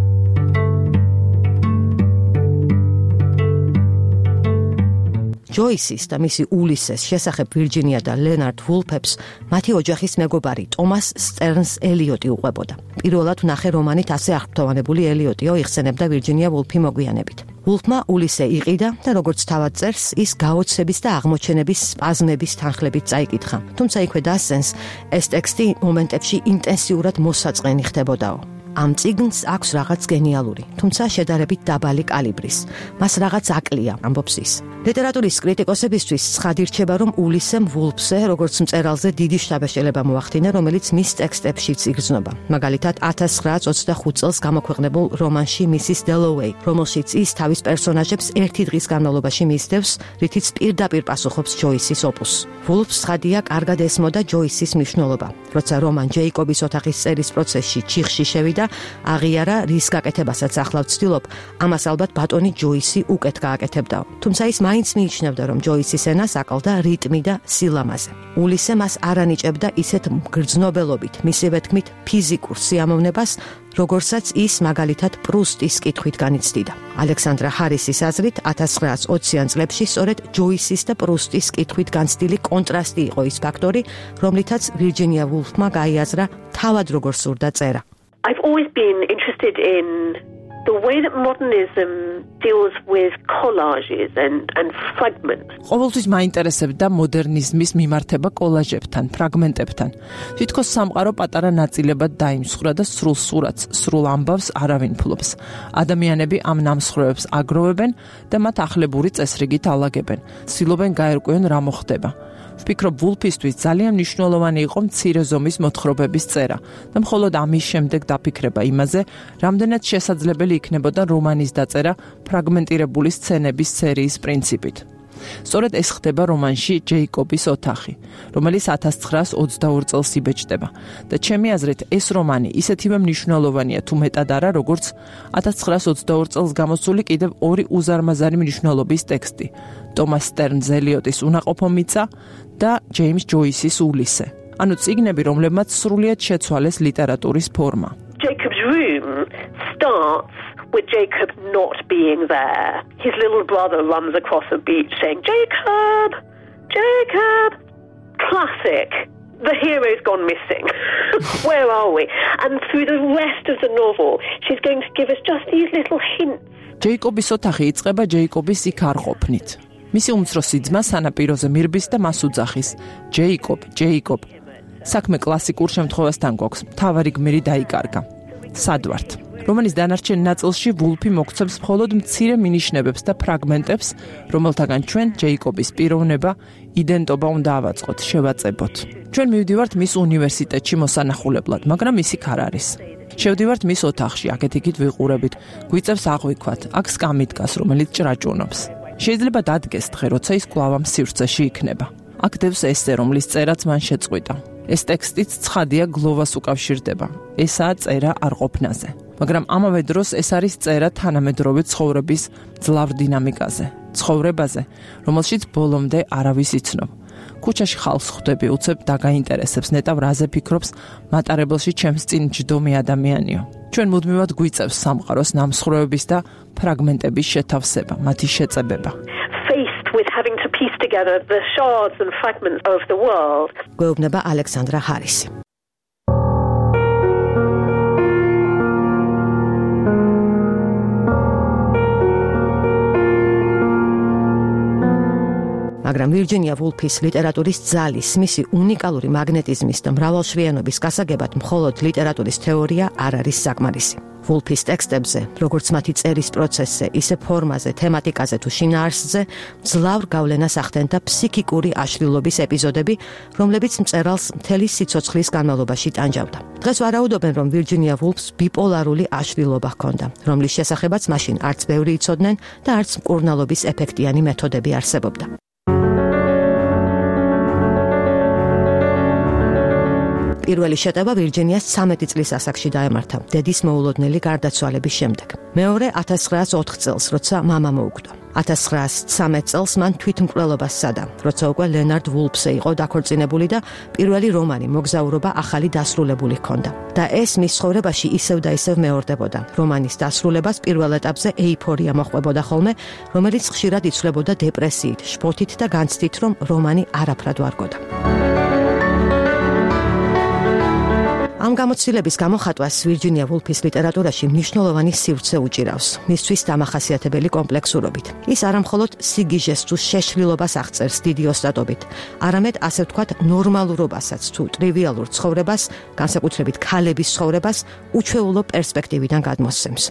ჯოისის და მისი ულისეს შესახებ ვირჯინია და ლენარდ ვულფებს მათი ოჯახის მეგობარი ტომას სტერნს ელიოტი უყვებოდა. პირველად ვნახე რომანით ასე აღფრთოვანებული ელიოტიო იხსენებდა ვირჯინია ვულფი მოგვიანებით. ვულფმა ულისე იყიდა და როგორც თავად წერს, ის გაოცების და აღმოჩენების სპაზმების თანხლებით წაიკითხა. თუმცა იქვე დასცენს, ეს ტექსტი მომენტებში ინტენსიურად მოსაწყენი ხდებოდაო. ამ წიგნს აქვს რაღაც გენიალური, თუმცა შედარებით დაბალი კალიბრის. მას რაღაც აკლია, ამბობს ის. ლიტერატურის კრიტიკოსებისთვის ცხადი რჩება, რომ ულისემ ვულფზე, როგორც მწერალზე დიდი შთაბეჭდილება მოახდინა, რომელიც მის ტექსტებშიც იგრძნობა. მაგალითად, 1925 წელს გამოქვეყნებულ რომანში მისის დელოვეი, რომელშიც ის თავის პერსონაჟებს ერთი დღის განმავლობაში მისდევს, რითიც პირდაპირ პასუხობს ჯოისის ოპუსს. ვულფს ცხადია, კარგად ესმოდა ჯოისის მნიშვნელობა. როცა რომან ჯეიკობის ოთახის წერის პროცესში ჩიხში შევიდა, აღიარა რის გაკეთებასაც ახლა ვცდილობ, ამას ალბათ ბატონი ჯოისი უკეთ გააკეთებდაო. თუმცა ის მაინც მიიჩნევდა, რომ ჯოისის ენას აკლდა რიტმი და სილამაზე. ულისე მას არ ანიჭებდა ისეთ მგრძნობელობით, მისივე თქმით ფიზიკურ სიამოვნებას, როგორცაც ის მაგალითად პრუსტის კითხვით განიცდიდა. ალექსანდრა ჰარისის აზრით 1920-იან წლებში სწორედ ჯოისის და პრუსტის კითხვით განცდილი კონტრასტი იყო ის ფაქტორი, რომლითაც ვირჯინია ვულფმა გაიაზრა თავად როგორ სურდა წერა. I've always been interested in the way that modernism deals with collages and fragments. ყოველთვის მაინტერესებდა მოდერნიზმის მიმართება კოლაჟებთან, ფრაგმენტებთან. თითქოს სამყარო პატარა ნაწილებად დაიმსხვრა და სრულ სურათს, სრულ ამბავს არავინ ფლობს. ადამიანები ამ ნამსხვრევებს აგროვებენ და მათ ახლებური წესრიგით ალაგებენ. ცდილობენ გაერკვიონ რა მოხდება. ვფიქრობ, ვულფისთვის ძალიან მნიშვნელოვანი იყო მცირე ზომის მოთხრობების წერა და მხოლოდ ამის შემდეგ დაფიქრება იმაზე, რამდენად შესაძლებელი იქნებოდა რომანის დაწერა ფრაგმენტირებული სცენების სერიის პრინციპით. სწორედ ეს ხდება რომანში ჯეიკობის ოთახი, რომელიც 1922 წელს იბეჭდება და ჩემი აზრით ეს რომანი ისეთივე მნიშვნელოვანია თუ მეტად არა, როგორც 1922 წელს გამოსული კიდევ ორი უზარმაზარი მნიშვნელობის ტექსტი, ტომას სტერნს ელიოტის უნაყოფო მიწა და ჯეიმს ჯოისის ულისე. ანუ წიგნები, რომლებმაც სრულიად შეცვალეს ლიტერატურის ფორმა. Jacob's room starts with Jacob not being there. His little brother runs across the beach saying, Jacob! Jacob! Classic. The hero's gone missing. Where are we? And through the rest of the novel, she's going to give us just these little hints. ჯეიკობის ოთახი იწყება ჯეიკობის იქ არ ყოფნით. მისი უმცროსი ძმა სანაპიროზე მირბის და მას უძახის. ჯეიკობ. საქმე კლასიკურ შემთხვევასთან გვაქვს. მთავარი გმირი დაიკარგა. სად ვართ? რომანის დანარჩენ ნაწილში ვულფი მოგცემს მხოლოდ მცირე მინიშნებებს და ფრაგმენტებს, რომელთაგან ჩვენ ჯეიკობის პიროვნება, იდენტობა უნდა ავაწყოთ, შევაწებოთ. ჩვენ მივდივართ მის უნივერსიტეტში მოსანახულებლად, მაგრამ ის იქ არ არის. შევდივართ მის ოთახში, აქეთ-იქით ვიყურებით, გვიწევს აღვიქვათ, აქ სკამი დგას, რომელიც ჭრაჭუნობს. შეიძლება დადგეს დღე, როცა ის კვლავ ამ სივრცეში იქნება. აქ დევს ესე, რომლის წერაც მან შეწყვიტა. ეს ტექსტიც ცხადია გლოვას უკავშირდება. ესაა წერა არყოფნაზე. მაგრამ ამავე დროს ეს არის წერა თანამედროვე ცხოვრების ძლავრ დინამიკაზე, ცხოვრებაზე, რომელშიც ბოლომდე არავის იცნობ. ქუჩაში ხალხს ხვდები, უცებ დაგაინტერესებს, ნეტავ რაზე ფიქრობს მატარებელში ჩემს წინ ჯდომი ადამიანიო. ჩვენ მუდმივად გვიწევს სამყაროს ნამსხვრევების და ფრაგმენტების შეთავსება, მათი შეწებება. Faced with having to piece together the shards and fragments of the world. გვეუბნება ალექსანდრა ჰარისი. მაგრამ ვირჯინია ვულფის ლიტერატურის ძალის, მისი უნიკალური მაგნეტიზმის და მრავალშრიანობის გასაგებად მხოლოდ ლიტერატურის თეორია არ არის საკმარისი. ვულფის ტექსტებზე, როგორც მათი წერის პროცესზე, ისე ფორმაზე, თემატიკაზე თუ შინაარსზე, ძლავრ გავლენას ახდენდა ფსიქიკური აშლილობის ეპიზოდები, რომლებიც მწერალს მთელი სიცოცხლის განმავლობაში ტანჯავდა. დღეს ვარაუდობენ, რომ ვირჯინია ვულფს ბიპოლარული აშლილობა ჰქონდა, რომლის შესახებაც მაშინ არც ბევრი იცოდნენ და არც მკურნალობის ეფექტიანი მეთოდები არსებობდა. პირველი შეტევა ვირჯინიას 13 წლის ასაკში დაემართა, დედის მოულოდნელი გარდაცვალების შემდეგ. მეორე 1904 წელს, როცა მამა მოუკვდა. 1913 წელს მან თვითმკვლელობას სცადა, როცა უკვე ლენარდ ვულფზე იყო დაქორწინებული და პირველი რომანი მოგზაურობა ახალი დასრულებული ჰქონდა. და ეს მის ცხოვრებაში ისევ და ისევ მეორდებოდა. რომანის დასრულებას პირველ ეტაპზე ეიფორია მოჰყვებოდა ხოლმე, რომელიც ხშირად იცვლებოდა დეპრესიით, შფოთით და განცდით, რომ რომანი არაფრად ვარგოდა. ამ გამოცდილების გამოხატვას ვირჯინია ვულფის ლიტერატურაში მნიშვნელოვანი სივრცე უჭირავს, მისთვის დამახასიათებელი კომპლექსურობით. ის არამხოლოდ სიგიჟეს თუ შეშლილობას აღწერს დიდი ოსტატობით, არამედ ასე ვთქვათ ნორმალურობასაც თუ ტრივიალურ ცხოვრებას, განსაკუთრებით ქალების ცხოვრებას, უჩვეულო პერსპექტივიდან გადმოსცემს.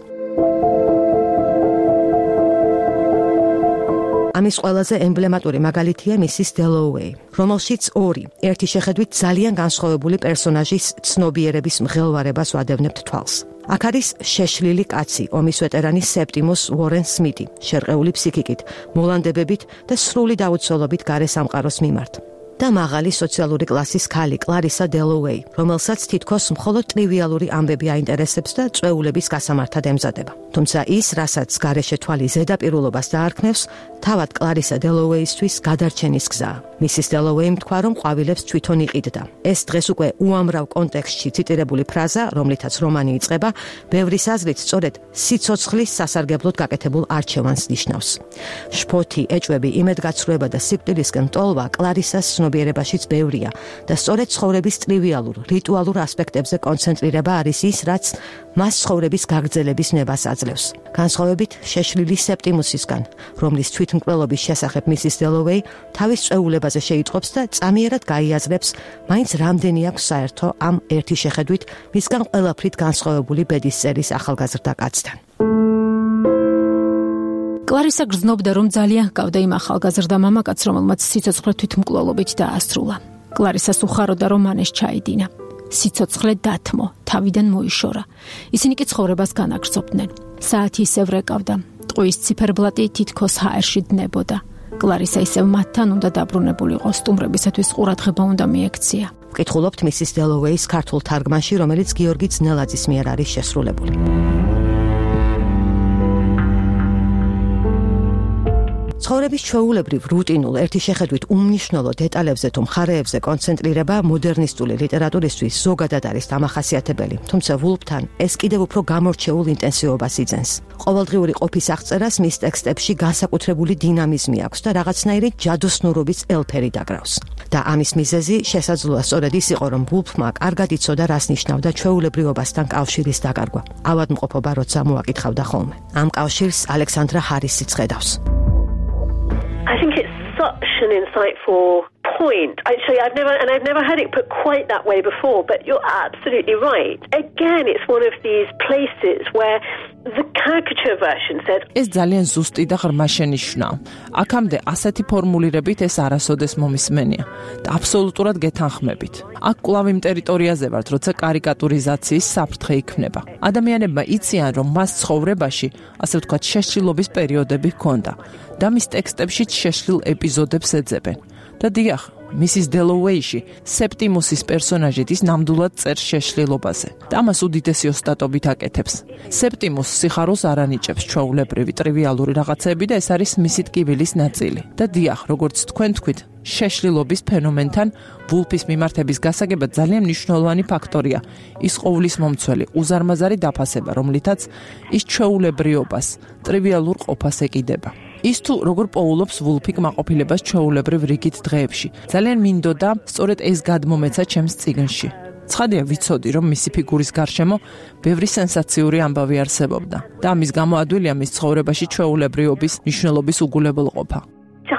ამის ყველაზე ემბლემატური მაგალითია მისის დელოუეი, რომელშიც ორი, ერთი შეხედვით ძალიან განსხვავებული პერსონაჟის ცნობიერების მღელვარებას ვადევნებთ თვალს. აქ არის შეშლილი კაცი, ომის ვეტერანი სეპტიმუს უორენ სმიტი, შერყეული ფსიქიკით, მოლანდებებით და სრული დაუცველობით გარე სამყაროს მიმართ. და მაღალი სოციალური კლასის ქალი კლარისა დელოუეი, რომელსაც თითქოს მხოლოდ ტრივიალური ამბები აინტერესებს და წვეულების გასამართად ემზადება. თუმცა ის, რასაც გარეშე თვალი ზედაპირულობას დაარქმევს, თავად კლარისა დელოუეისთვის გადარჩენის გზაა. მისის დელოუეიმ თქვა, რომ ყვავილებს თვითონ იყიდდა. ეს დღეს უკვე უამრავ კონტექსტში ციტირებული ფრაზა, რომლითაც რომანი იწყება, ბევრის აზრით სწორედ სიცოცხლის სასარგებლოდ გაკეთებულ არჩევანს ნიშნავს. შფოთი, ეჭვები, იმედგაცრუება და სიკვდილისკენ ტოლვა კლარისას ცნობიერებაშიც ბევრია და სწორედ ცხოვრების ტრივიალურ, რიტუალურ ასპექტებზე კონცენტრირება არის ის, რაც მას ცხოვრების გაგრძელების ნებას აძლევს. განსხვავებით შეშლილი სეპტიმუსისგან, რომლის თვითმკვლელობის შესახებ მისის დელოუეი თავის წვეულებაზე შეიტყობს და წამიერად გაიაზრებს, მაინც რამდენი აქვს საერთო ამ ერთი შეხედვით მისგან ყველაფრით განსხვავებული ბედისწერის ახალგაზრდა კაცთან. კლარისა გრძნობდა, რომ ძალიან ჰყავდა იმ ახალგაზრდა მამაკაც, რომელმაც სიცოცხლე თვითმკვლელობით დაასრულა. კლარისას უხაროდა, რომ მანეს ჩაიდინა. სიცოცხლე დათმო, თავიდან მოიშორა. ისინი კი ცხოვრებას განაგრძობდნენ. საათი ისევ რეკავდა, ტყუის ციფერბლატი თითქოს ჰაერში დნებოდა. კლარისა ისევ მათთან უნდა დაბრუნებულიყო, სტუმრებისათვის ყურადღება უნდა მიექცია. ვკითხულობთ მისის დელოუეის ქართულ თარგმანში, რომელიც გიორგი ძნელაძის მიერ არის შესრულებული. ცხოვრების ჩვეულებრივ რუტინულ ერთი შეხედვით უმნიშვნელო დეტალებზე თუ მხარეებზე კონცენტრირება მოდერნისტული ლიტერატურისთვის ზოგადად არის დამახასიათებელი, თუმცა ვულფთან ეს კიდევ უფრო გამორჩეულ ინტენსივობას იძენს. ყოველდღიური ყოფის აღწერას მის ტექსტებში განსაკუთრებული დინამიზმი აქვს და რაღაცნაირი ჯადოსნურობის ელფერი დაგრავს. და ამის მიზეზი შესაძლოა სწორედ ის იყო, რომ ვულფმა კარგად იცოდა, რას ნიშნავდა ჩვეულებრივობასთან კავშირის დაკარგვა. ავადმყოფობა როცა მოაკითხავდა ხოლმე. ამ კავშირს ალექსანდრა ჰარისი ხედავს. I think it's such an insightful point. Actually, I've never heard it put quite that way before, but you're absolutely right. Again, it's one of these places where the caricature version said ეს ძალიან ზუსტი და ღრმა შენიშვნაა. აქამდე ასეთი ფორმულირებით ეს არასოდეს მომისმენია და აბსოლუტურად გეთანხმებით. აქ კვლავ იმ ტერიტორიაზე ვართ, როცა კარიკატურიზაციის საფრთხე იქმნება. ადამიანებმა იციან, რომ მას ცხოვრებაში, ასე ვთქვათ, შეშლილობის პერიოდები ჰქონდა და მის ტექსტებშიც შეშლილ ეპიზოდებს ეძებენ. და დიახ, მისის დელოუეიში სეპტიმუსის პერსონაჟით ის ნამდვილად წერს შეშლილობაზე და ამას უდიდესი ოსტატობით აკეთებს. სეპტიმუს სიხარულს არ ანიჭებს ჩვეულებრივი ტრივიალური რაღაცები და ეს არის მისი ტკივილის ნაწილი. და დიახ, როგორც თქვენ თქვით, შეშლილობის ფენომენთან ვულფის მიმართების გასაგებად ძალიან მნიშვნელოვანი ფაქტორია ის ყოვლის მომცველი უზარმაზარი დაფასება, რომლითაც ის ჩვეულებრიობას, ტრივიალურ ყოფას ეკიდება. ის თუ როგორ პოულობს ვულფი კმაყოფილებას ჩვეულებრივ რიგით დღეებში. ძალიან მინდოდა სწორედ ეს გადმომეცა ჩემს წიგნში. ცხადია ვიცოდი, რომ მისი ფიგურის გარშემო ბევრი სენსაციური ამბავი არსებობდა და ამის გამო ადვილია მის ცხოვრებაში ჩვეულებრიობის მნიშვნელობის უგულებელყოფა. just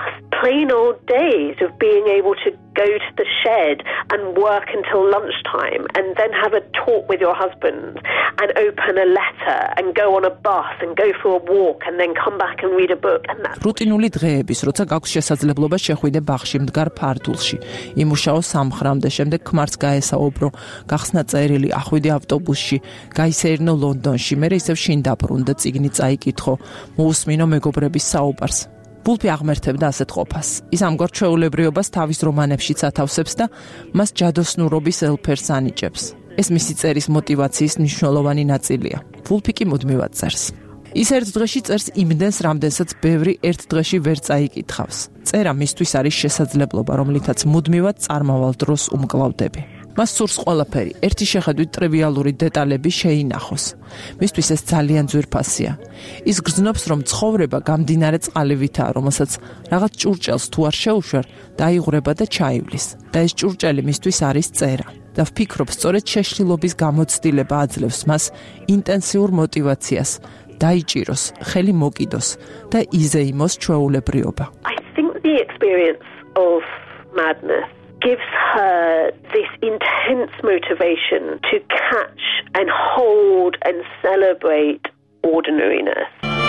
plain old days of being able to go to the shed and work until lunchtime and then have a talk with your husband and open a letter and go on a bus and go for a walk and then come back and read a book. And that's რუტინული დღეების, როცა გაქვს შესაძლებლობა შეხვიდე ბაღში მდგარ ფართულში, იმუშაო სამხრამდე, შემდეგ ქმარს გაესაუბრო, გახსნა წერილი, ახვიდე ავტობუსში, გაისეირნო ლონდონში, მერე ისევ შინ დაბრუნდა, წიგნი წაიკითხო, მოусმინო მეგობრების საუბარს. ვულფი აღმერთებდა ასეთ ყოფას. ის ამგვარ ჩვეულებრიობას თავის რომანებშიც ათავსებს და მას ჯადოსნურობის ელფერს ანიჭებს. ეს მისი წერის მოტივაციის მნიშვნელოვანი ნაწილია. ვულფი კი მუდმივად წერს. ის ერთ დღეში წერს იმდენს, რამდენსაც ბევრი ერთ დღეში ვერ წაიკითხავს. წერა მისთვის არის შესაძლებლობა, რომლითაც მუდმივად წარმავალ დროს უმკლავდები. მას სურს ყველაფერი, ერთი შეხედვით ტრივიალური დეტალები შეინახოს. მისთვის ეს ძალიან ძვირფასია. ის გრძნობს, რომ ცხოვრება გამდინარე წყალივითაა, რომელსაც რაღაც ჭურჭელს თუ არ შეუშვერ, დაიღვრება და ჩაივლის. და ეს ჭურჭელი მისთვის არის წერა. და ვფიქრობ, სწორედ შეშლილობის გამოცდილება აძლევს მას ინტენსიურ მოტივაციას, დაიჭიროს, ხელი მოკიდოს და იზეიმოს ჩვეულებრიობა. I think the experience of madness gives her this intense motivation to catch and hold and celebrate ordinariness.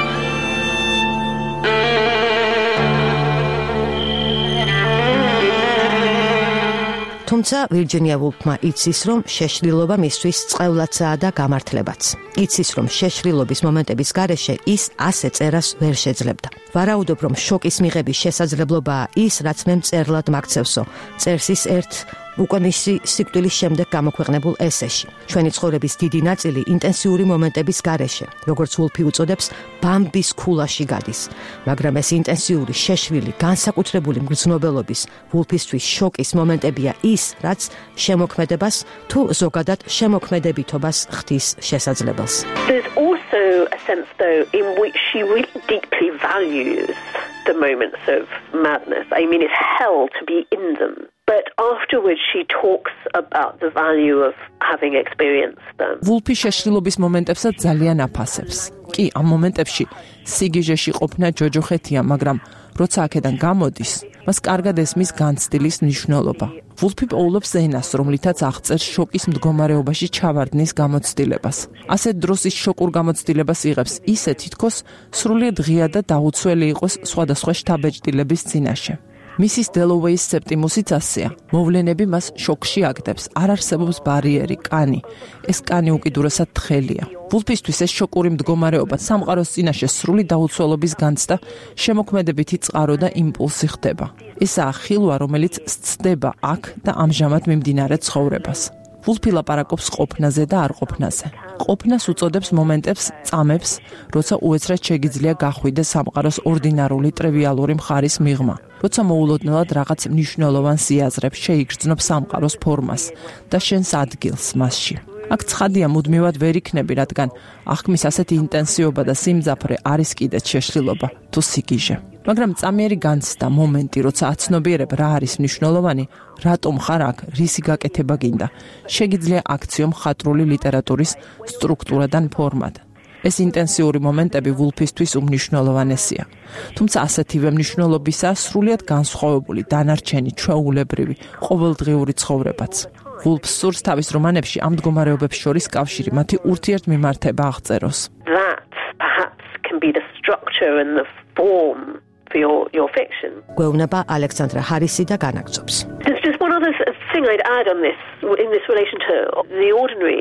თუმცა ვირჯინია ვულფმა იცის, რომ შეშლილობა მისთვის წყევლაცაა და გამართლებაც. იცის, რომ შეშლილობის მომენტების გარეშე ის ასე წერას ვერ შეძლებდა. ვარაუდობ, რომ შოკის მიღების შესაძლებლობაა ის, რაც მე მწერლად მაქცევსო. წერს ის ერთ უკვე მისი სიკვდილის შემდეგ გამოქვეყნებულ ესეში. ჩვენი ცხოვრების დიდი ნაწილი ინტენსიური მომენტების გარეშე, როგორც ვულფი უწოდებს, ბამბის ქულაში გადის. მაგრამ ეს ინტენსიური, შეშლილი, განსაკუთრებული მგრძნობელობის, ვულფისთვის შოკის მომენტებია ის, რაც შემოქმედებას თუ ზოგადად შემოქმედებითობას ხდის შესაძლებელს. There's also a sense, though, in which she really deeply values the moments of madness. I mean, it's hell to be in them. But afterwards she talks about the value of having experienced them. ვულფი შეშლილობის მომენტებსაც ძალიან აფასებს. კი, ამ მომენტებში სიგიჟეში ყოფნა ჯოჯოხეთია, მაგრამ როცა აქედან გამოდის, მას კარგად ესმის განცდილის მნიშვნელობა. ვულფი პოულობს ენას, რომლითაც აღწერს შოკის მდგომარეობაში ჩავარდნის გამოცდილებას. ასეთ დროს ის შოკურ გამოცდილებას იღებს ისე, თითქოს სრულიად ღია და დაუცველი იყოს სხვადასხვა შთაბეჭდილების წინაშე. მისის დელოვეის სეპტიმუსიც ასეა. მოვლენები მას შოკში აგდებს. არ არსებობს ბარიერი, კანი. ეს კანი უკიდურესად თხელია. ვულფისთვის ეს შოკური მდგომარეობა სამყაროს წინაშე სრული დაუცველობის განცდა, შემოქმედებითი წყარო და იმპულსი ხდება. ესაა ხილვა, რომელიც სცდება აქ და ამჟამად მიმდინარე ცხოვრებას. ვულფი ლაპარაკობს ყოფნაზე და არ ყოფნაზე. ყოფნას უწოდებს მომენტებს, წამებს, როცა უეცრად შეგიძლია გახვიდე სამყაროს ორდინარული ტრივიალური მხარის მიღმა. როცა მოულოდნელად რაღაც მნიშვნელოვან სიაზრებს შეიგრძნობ სამყაროს ფორმას და შენს ადგილს მასში. აქ ცხადია მუდმივად ვერ იქნები, რადგან აღქმის ასეთი ინტენსიობა და სიმძაფრე არის კიდეც შეშლილობა თუ სიგიჟე. მაგრამ წამიერი განცდა მომენტი, როცა აცნობიერებ რა არის მნიშვნელოვანი, რატომ ხარ აქ, რისი გაკეთება გინდა, შეგიძლია აქციო მხატვრული ლიტერატურის სტრუქტურადან ფორმად. ეს ინტენსიური მომენტები ვულფისთვის უმნიშვნელოვანესია. თუმცა ასეთივე მნიშვნელობისაა სრულიად განსხვავებული დანარჩენი ჩვეულებრივი ყოველდღიური ცხოვრებაც. ვულფს სურს თავის რომანებში ამ მდგომარეობებს შორის კავშირი, მათი ურთიერთმიმართება აღწეროს. That perhaps can be the structure and the form for your fiction. გვეუბნება ალექსანდრა ჰარისი და განაგრძობს. There's just one other thing I'd add on this, in this relation to the ordinary,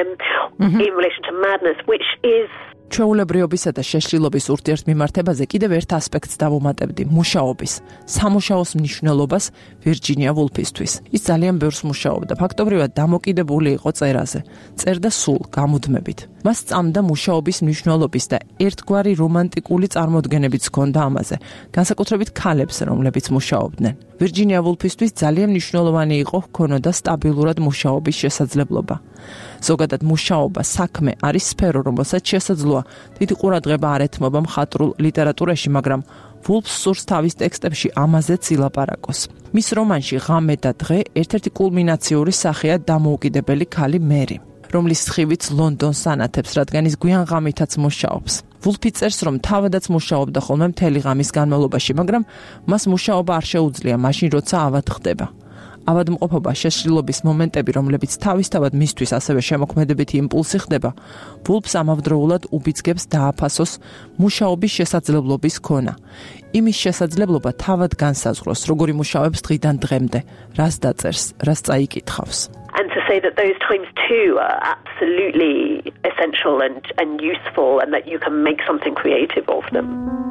in relation to madness, which is ჩვეულებრიობისა და შეშლილობის ურთიერთმიმართებაზე კიდევ ერთ ასპექტს დავუმატებდი, მუშაობის, სამუშაოს მნიშვნელობას ვირჯინია ვულფისთვის. ის ძალიან ბევრს მუშაობდა, ფაქტობრივად დამოკიდებული იყო წერაზე, წერდა სულ გამუდმებით. მას წამდა მუშაობის მნიშვნელობის და ერთგვარი რომანტიკული წარმოდგენებიც ჰქონდა ამაზე, განსაკუთრებით ქალებს, რომლებიც მუშაობდნენ. ვირჯინია ვულფისთვის ძალიან მნიშვნელოვანი იყო ჰქონოდა სტაბილურად მუშაობის შესაძლებლობა. ზოგადად მუშაობა, საქმე არის სფერო, რომელსაც შესაძლოა დიდი ყურადღება არ ეთმობა მხატვრულ ლიტერატურაში, მაგრამ ვულფს სურს თავის ტექსტებში ამაზეც ილაპარაკოს. მის რომანში ღამე და დღე ერთ-ერთი კულმინაციური სახეა დამოუკიდებელი ქალი მერი, რომლის სხივიც ლონდონს ანათებს, რადგან ის გვიან ღამითაც მუშაობს. ვულფი წერს, რომ თავადაც მუშაობდა ხოლმე მთელი ღამის განმავლობაში, მაგრამ მას მუშაობა არ შეუძლია მაშინ, როცა ავად ხდება. ავადმყოფობა შეშლილობის მომენტები, რომლებიც თავისთავად მისთვის ასევე შემოქმედებითი იმპულსი ხდება, ვულფს ამავდროულად უბიძგებს დააფასოს მუშაობის შესაძლებლობის ქონა. იმის შესაძლებლობა თავად განსაზღვროს, როგორი მუშაობს დღიდან დღემდე, რას დაწერს, რას წაიკითხავს. And to say that those times too are absolutely essential and useful and that you can make something creative of them.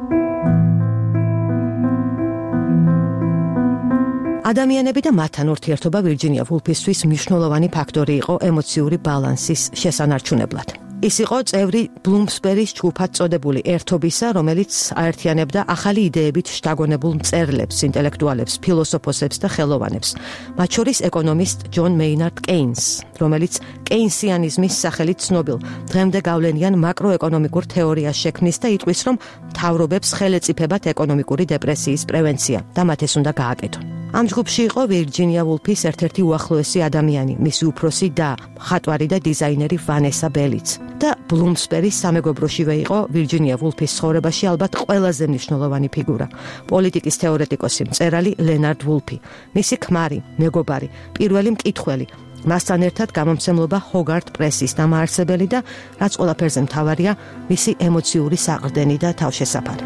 ადამიანები და მათთან ურთიერთობა ვირჯინია ვულფისთვის მნიშვნელოვანი ფაქტორი იყო ემოციური ბალანსის შესანარჩუნებლად. ის იყო წევრი ბლუმსბერის ჯგუფად წოდებული ერთობისა, რომელიც აერთიანებდა ახალი იდეებით შთაგონებულ მწერლებს, ინტელექტუალებს, ფილოსოფოსებს და ხელოვანებს, მათ შორის ეკონომისტ ჯონ მეინარდ კეინს, რომელიც კეინსიანიზმის სახელით ცნობილ დღემდე გავლენიან მაკროეკონომიკურ თეორიას შექმნის და იტყვის, რომ მთავრობებს ხელეწიფებათ ეკონომიკური დეპრესიის პრევენცია და მათ ეს უნდა გააკეთონ. ამ ჯგუფში იყო ვირჯინია ვულფის ერთ-ერთი უახლოესი ადამიანი, მისი უფროსი და მხატვარი და დიზაინერი ვანესა ბელიც. და ბლუმსბერის სამეგობროშივე იყო ვირჯინია ვულფის ცხოვრებაში ალბათ ყველაზე მნიშვნელოვანი ფიგურა, პოლიტიკის თეორეტიკოსი, მწერალი ლენარდ ვულფი, მისი ქმარი, მეგობარი, პირველი მკითხველი, მასთან ერთად გამომცემლობა ჰოგარდ პრესის დამაარსებელი და რაც ყველაფერზე მთავარია, მისი ემოციური საყრდენი და თავშესაფარი.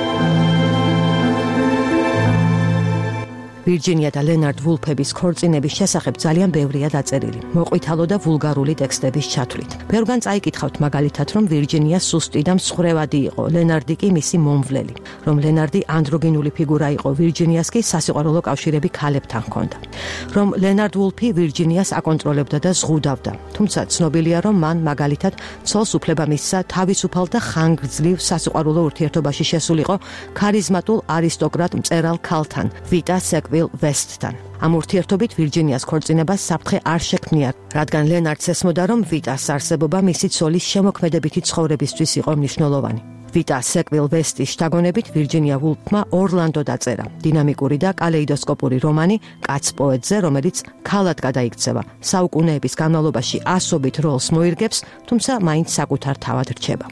ვირჯინია და ლენარდ ვულფების ქორწინების შესახებ ძალიან ბევრია დაწერილი, მოყვითალო და ვულგარული ტექსტების ჩათვლით. ბევრგან წაიკითხავთ მაგალითად, რომ ვირჯინია სუსტი და მსხვერვადი იყო, ლენარდი კი მისი მომვლელი, რომ ლენარდი ანდროგინული ფიგურა იყო, ვირჯინიას კი სასიყვარულო კავშირები ქალებთან ჰქონდა, რომ ლენარდ ვულფი ვირჯინიას აკონტროლებდა და ზღუდავდა, თუმცა ცნობილია, რომ მან მაგალითად ცოლს უფლება მისცა თავისუფალ და ხანგრძლივ სასიყვარულო ურთიერთობაში შესულიყო ქარიზმატულ არისტოკრატ მწერალ ქალთან, ვიტა სეკვილ ვესტთან. ამ ურთიერთობით ვირჯინიას ქორწინებას საფრთხე არ შექმნია, რადგან ლენარდს ესმოდა, რომ ვიტას არსებობა მისი ცოლის შემოქმედებითი ცხოვრებისთვის იყო მნიშვნელოვანი. ვიტა სეკვილ ვესტის შთაგონებით ვირჯინია ვულფმა ორლანდო დაწერა, დინამიკური და კალეიდოსკოპური რომანი კაც პოეტზე, რომელიც ქალად გადაიქცევა, საუკუნეების განმავლობაში ასობით როლს მოირგებს, თუმცა მაინც საკუთარ თავად რჩება.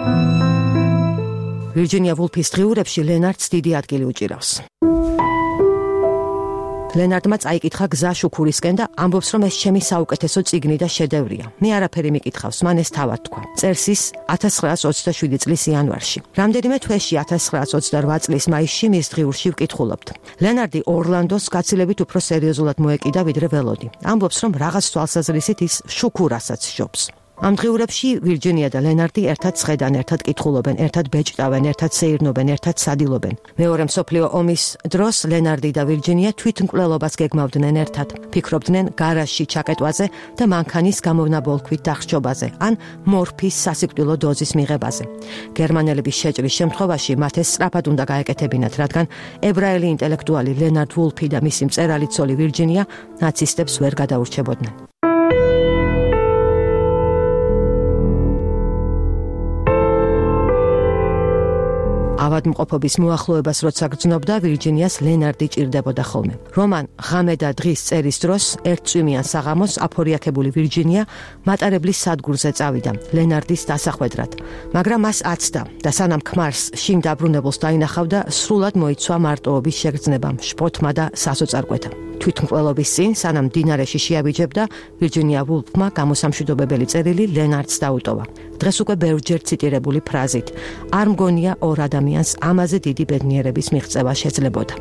ვირჯინია ვულფის დღიურებში ლენარდს დიდი ადგილი უჭირავს. ლენარდმა წაიკითხა გზა შუქურისკენ და ამბობს, რომ ეს ჩემი საუკეთესო წიგნი და შედევრია. მე არაფერი მიკითხავს, მან ეს თავად თქვა. წერს ის 1927 წლის იანვარში. რამდენიმე თვეში 1928 წლის მაისში მის დღიურში ვკითხულობთ. ლენარდი ორლანდოს გაცილებით უფრო სერიოზულად მოეკიდა ვიდრე ველოდი. ამბობს, რომ რაღაც თვალსაზრისით ის შუქურასაც შობს. ამ დღიურებში ვირჯინია და ლენარდი ერთად ცხედან, ერთად კითხულობენ, ერთად ბეჭდავენ, ერთად სეირნობენ, ერთად სადილობენ. მეორე მსოფლიო ომის დროს ლენარდი და ვირჯინია თვითმკვლელობას გეგმავდნენ ერთად. ფიქრობდნენ გარაჟში ჩაკეტვაზე და მანქანის გამოვნაბოლქვით დახშობაზე, ან მორფის სასიკვდილო დოზის მიღებაზე. გერმანელების შეჭრის შემთხვევაში მათ ეს სწრაფად უნდა გაეკეთებინათ, რადგან ებრაელი ინტელექტუალი ლენარდ ვულფი და მისი მწერალი ცოლი ვირჯინია ნაცისტებს ვერ გადაურჩებოდნენ. ავადმყოფობის მოახლოებას როცა გრძნობდა, ვირჯინიას ლენარდი ჭირდებოდა ხოლმე. რომან ღამე და დღის წერის დროს ერთწვიმიან საღამოს აფორიაქებული ვირჯინია მატარებლის სადგურზე წავიდა ლენარდის დასახვედრად, მაგრამ მას აცდა და სანამ ქმარს შინ დაბრუნებულს დაინახავდა, სრულად მოიცვა მარტოობის შეგრძნებამ, შპოთმა და სასოწარკვეთამ. თვითმკვლელობის წინ, სანამ დინარეში შეაბიჯებდა, ვირჯინია ვულფმა გამოსამშვიდობებელი წერილი ლენარდს დაუტოვა. დღეს უკვე ბევრჯერ ციტირებული ფრაზით: არ მგონია ორ ადამიანს ამაზე დიდი ბედნიერების მიღწევა შეძლებოდა.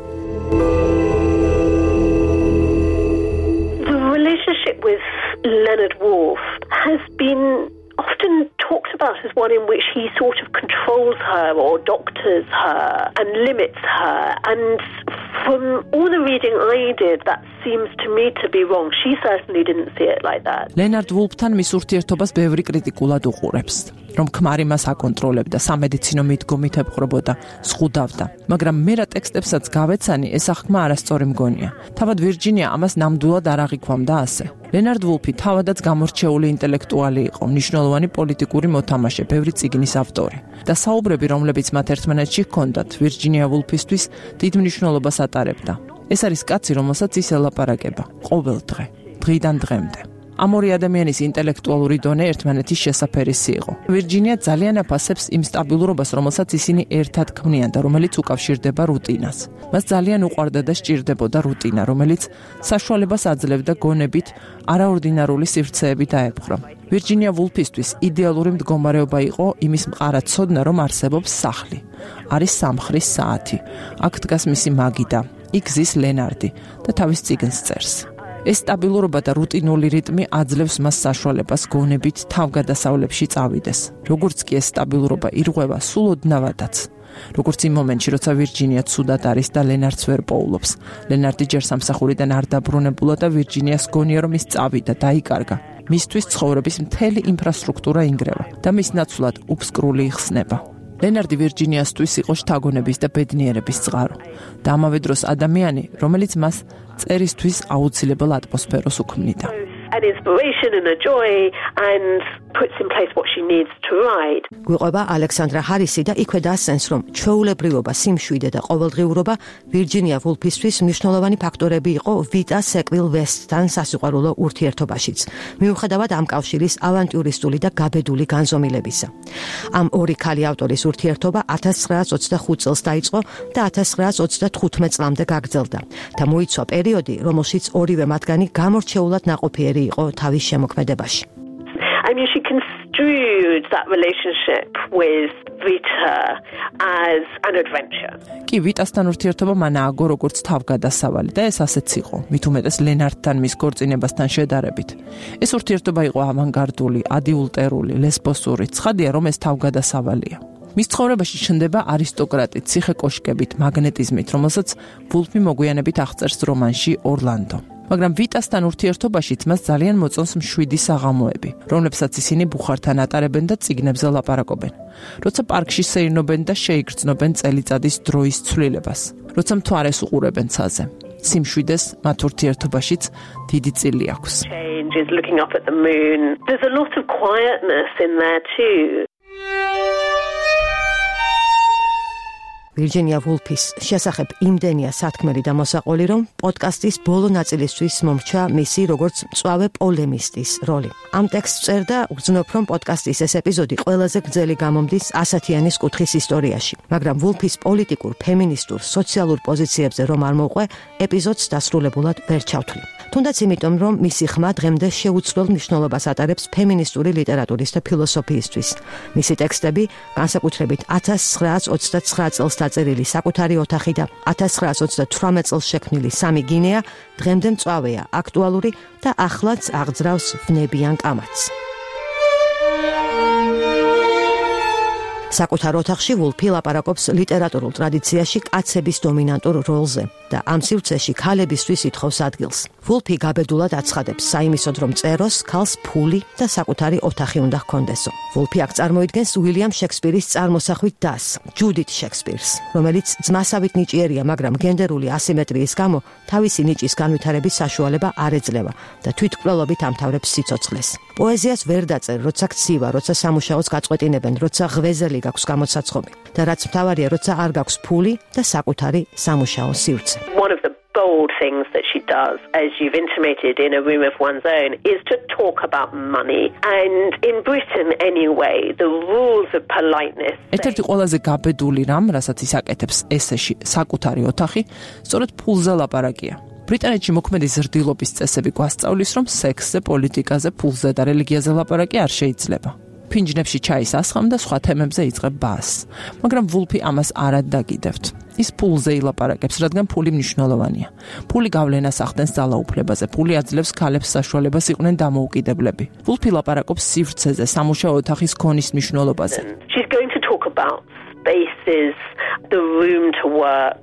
The relationship with Leonard Woolf has been often talked about as one in which he sort of controls her or doctors her and limits her, and from all the reading I did, that seems to me to be wrong. She certainly didn't see it like that. ლენარდ ვულფთან მის ურთიერთობას ბევრი კრიტიკულად უყურებს, რომ ქმარი მას აკონტროლებდა, სამედიცინო მიდგომით ეპყრობოდა, ზღუდავდა. მაგრამ მე რა ტექსტებსაც გავეცანი, ეს აღქმა არასწორი მგონია. თავად ვირჯინია ამას ნამდვილად არ აღიქვამდა ასე. ლენარდ ვულფი თავადაც გამორჩეული ინტელექტუალი იყო, მნიშვნელოვანი პოლიტიკური მოთამაშე, ბევრი წიგნის ავტორი. და საუბრები, რომლებიც მათ ერთმანეთში ჰქონდათ, ვირჯინია ვულფისთვის დიდ მნიშვნელობას ატარებდა. ეს არის კაცი, რომელსაც ის ელაპარაკება ყოველ დღე, დღიდან დღემდე. ამ ორი ადამიანის ინტელექტუალური დონე ერთმანეთის შესაფერისი იყო. ვირჯინია ძალიან აფასებს იმ სტაბილურობას, რომელსაც ისინი ერთად ქმნიან და რომელიც უკავშირდება რუტინას. მას ძალიან უყვარდა და სჭირდებოდა რუტინა, რომელიც საშუალებას აძლევდა გონებით არაორდინარული სივრცეები დაეპყრო. ვირჯინია ვულფისთვის იდეალური მდგომარეობა იყო იმის მყარად ცოდნა, რომ არსებობს სახლი. არის სამხრის საათი. აქ დგას მისი მაგიდა, იქ ზის ლენარდი და თავის წიგნს წერს. ეს სტაბილურობა და რუტინული რიტმი აძლევს მას საშუალებას გონებით თავგადასავლებში წავიდეს. როგორც კი ეს სტაბილურობა ირღვევა სულ ოდნავადაც. როგორც იმ მომენტში, როცა ვირჯინია ცუდად არის და ლენარდს ვერ პოულობს. ლენარდი ჯერ სამსახურიდან არ დაბრუნებულა და ვირჯინიას გონია, რომ ის წავიდა, დაიკარგა. მისთვის ცხოვრების მთელი ინფრასტრუქტურა ინგრევა და მის ნაცვლად უფსკრული იხსნება. ლენარდი ვირჯინიასთვის იყო შთაგონების და ბედნიერების წყარო და ამავე დროს ადამიანი, რომელიც მას წერისთვის აუცილებელ ატმოსფეროს უქმნიდა. An inspiration and a joy and puts in place what she needs to write. გვიყვება ალექსანდრა ჰარისი და იქვე დასცენს, რომ ჩვეულებრივობა, სიმშვიდე და ყოველდღიურობა ვირჯინია ვულფისთვის მნიშვნელოვანი ფაქტორები იყო ვიტა სეკვილ ვესტთან სასიყვარულო ურთიერთობაშიც, მიუხედავად ამ კავშირის ავანტიურისტული და გაბედული განზომილებისა. ამ ორი ქალი ავტორის ურთიერთობა 1925 წელს დაიწყო და 1935 წლამდე გაგრძელდა და მოიცვა პერიოდი, რომელშიც ორივე მათგანი გამორჩეულად ნაყოფიერი იყო თავის შემოქმედებაში. I mean, she construed that relationship with Vita as an adventure. კი ვიტასთან ურთიერთობა მან ააგო როგორც თავგადასავალი და ეს ასეც იყო, მით უმეტეს ლენარდთან მის ქორწინებასთან შედარებით. ეს ურთიერთობა იყო ავანგარდული, ადიულტერული, ლესბოსური, ცხადია, რომ ეს თავგადასავალია. მის ცხოვრებაში ჩნდება არისტოკრატი, ციხე-კოშკებით, მაგნეტიზმით, რომელსაც ვულფი მოგვიანებით აღწერს რომანში ორლანდო. მაგრამ ვიტასთან ურთიერთობაშიც მას ძალიან მოწონს მშვიდი საღამოები, რომლებსაც ისინი ბუხართან ატარებენ და წიგნებზე ლაპარაკობენ. როცა პარკში სეირნობენ და შეიგრძნობენ წელიწადის დროის ცვლილებას, როცა მთვარეს უყურებენ ცაზე. სიმშვიდეს მათ ურთიერთობაშიც დიდი წილი აქვს. Change is looking up at the moon. There's a lot of quietness in there too. ვირჯინია ვულფის შესახებ იმდენია სათქმელი და მოსაყოლი, რომ პოდკასტის ბოლო ნაწილისთვის მომრჩა მისი როგორც მწვავე პოლემისტის როლი. ამ ტექსტს წერდა ვგრძნობ, რომ პოდკასტის ეს ეპიზოდი ყველაზე გრძელი გამომდის ასათიანის კუთხის ისტორიაში, მაგრამ ვულფის პოლიტიკურ, ფემინისტურ, სოციალურ პოზიციებზე რომ არ მოყვე, ეპიზოდს დასრულებულად ვერ ჩავთვლი. თუნდაც იმიტომ, რომ მისი ხმა დღემდე შეუცვლელ მნიშვნელობას ატარებს ფემინისტური ლიტერატურის და ფილოსოფიისთვის. მისი ტექსტები, განსაკუთრებით 1929 წელს დაწერილი საკუთარი ოთახი და 1928 წელს შექმნილი სამი გინეა, დღემდე მწვავეა, აქტუალური და ახლაც აღძრავს ვნებიან კამათს. საკუთარ ოთახში ვულფი ლაპარაკობს ლიტერატურულ ტრადიციაში კაცების დომინანტურ როლზე და ამ სივრცეში ქალებისთვის ითხოვს ადგილს. ვულფი გაბედულად აცხადებს საიმისოდ, რომ წეროს, ქალს ფული და საკუთარი ოთახი უნდა ჰქონდესო. ვულფი აქ წარმოიდგენს უილიამ შექსპირის წარმოსახვით დას, ჯუდით შექსპირს, რომელიც ძმასავით ნიჭიერია, მაგრამ გენდერული ასიმეტრიის გამო თავისი ნიჭის განვითარების საშუალება არ ეძლევა და თვითმკვლელობით ამთავრებს სიცოცხლეს. პოეზიას ვერ დაწერ, როცა ქცივა, როცა სამუშაოს გაწყვეტინებენ, როცა ღვეზელი გაქვს გამოცაცხობი და რაც მთავარია, როცა არ გაქვს ფული და საკუთარი სამუშაო სივრცე. One of the bold things that she does, as you've intimated, in A Room of One's Own, is to talk about money. And in Britain, anyway, the rules of politeness. ერთ-ერთი ყველაზე გაბედული რამ, რასაც ის აკეთებს ესეში, საკუთარი ოთახი, სწორედ ფულზე ლაპარაკია. ბრიტანეთში მოქმედი ზრდილობის წესები გვასწავლის, რომ სექსზე, პოლიტიკაზე, ფულზე და რელიგიაზე ლაპარაკი არ შეიძლება. ფინჯნებში ჩაის ასხამ და სხვა თემებზე იწყებ ბასს. მაგრამ ვულფი ამას არ ადაგიდებთ. ის ფულზე ილაპარაკებს, რადგან ფული მნიშვნელოვანია. ფული გავლენას ახდენს ძალაუფლებაზე, ფული აძლევს ქალებს საშუალებას იყვნენ დამოუკიდებლები. ვულფი ლაპარაკობს სივრცეზე, სამუშაო ოთახის ქონის მნიშვნელობაზე. She's going to talk about spaces, the room to work.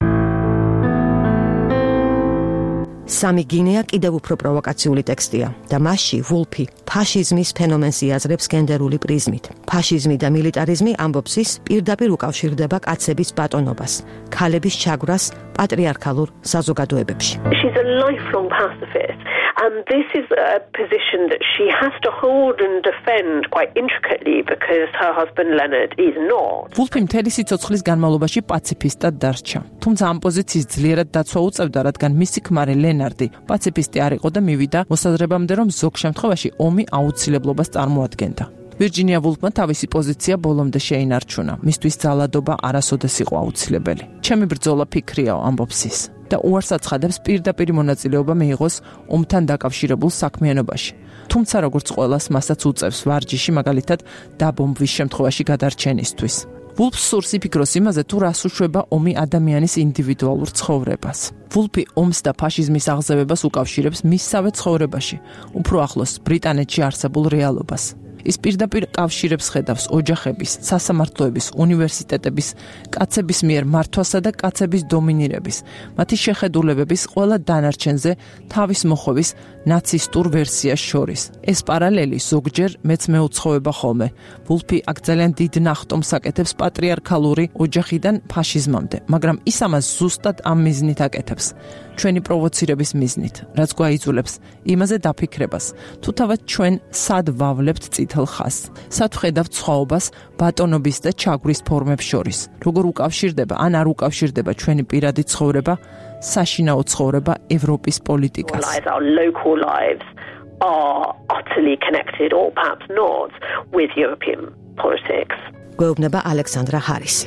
სამი გინეა კიდევ უფრო პროვოკაციული ტექსტია და მასში ვულფი ფაშიზმის ფენომენს იაზრებს გენდერული პრიზმით. ფაშიზმი და მილიტარიზმი ამბობს ის პირდაპირ უკავშირდება კაცების ბატონობას, ქალების ჩაგვრას პატრიარქალურ საზოგადოებებში. She's a lifelong pacifist And this is a position that she has to hold and defend quite intricately because her husband Leonard is not. ვულფი მთელი სიცოცხლის განმავლობაში პაციფისტად დარჩა. თუმცა ამ პოზიციის ძლიერად დაცვა უწევდა, რადგან მისი ქმარი ლენარდი პაციფისტი არ იყო და მივიდა მოსაზრებამდე, რომ ზოგ შემთხვევაში ომი აუცილებლობას წარმოადგენდა. ვირჯინია ვულფმა თავისი პოზიცია ბოლომდე შეინარჩუნა. მისთვის ძალადობა არასოდეს იყო აუცილებელი. ჩემი ბრძოლა ფიქრიაო, ამბობს ის. და უარს აცხადებს პირდაპირ მონაწილეობა მიიღოს ომთან დაკავშირებულ საქმიანობაში. თუმცა როგორც ყველას მასაც უწევს ვარჯიში, მაგალითად დაბომბვის შემთხვევაში გადარჩენისთვის. ვულფს სურს იფიქროს იმაზე, თუ რას უშვება ომი ადამიანის ინდივიდუალურ ცხოვრებას. ვულფი ომს და ფაშიზმის აღზევებას უკავშირებს მისსავე ცხოვრებაში, უფრო ახლოს ბრიტანეთში არსებულ რეალობას. ის პირდაპირ კავშირებს ხედავს ოჯახების, სასამართლოების, უნივერსიტეტების, კაცების მიერ მართვასა და კაცების დომინირების, მათი შეხედულებების ყველა დანარჩენზე თავის მოხვევის ნაცისტურ ვერსიას შორის. ეს პარალელი ზოგჯერ მეც მეუცხოვება ხოლმე. ვულფი აქ ძალიან დიდ ნახტომს აკეთებს პატრიარქალური ოჯახიდან ფაშიზმამდე, მაგრამ ის ამას ზუსტად ამ მიზნით აკეთებს. ჩვენი პროვოცირების მიზნით, რაც გვაიძულებს იმაზე დაფიქრებას, თუ თავად ჩვენ სად ვავლებთ წითელ ხაზს, სად ვხედავთ სხვაობას ბატონობის და ჩაგვრის ფორმებს შორის, როგორ უკავშირდება ან არ უკავშირდება ჩვენი პირადი ცხოვრება, საშინაო ცხოვრება ევროპის პოლიტიკას. Our local lives are utterly connected or perhaps not with European politics. გვეუბნება ალექსანდრა ჰარისი.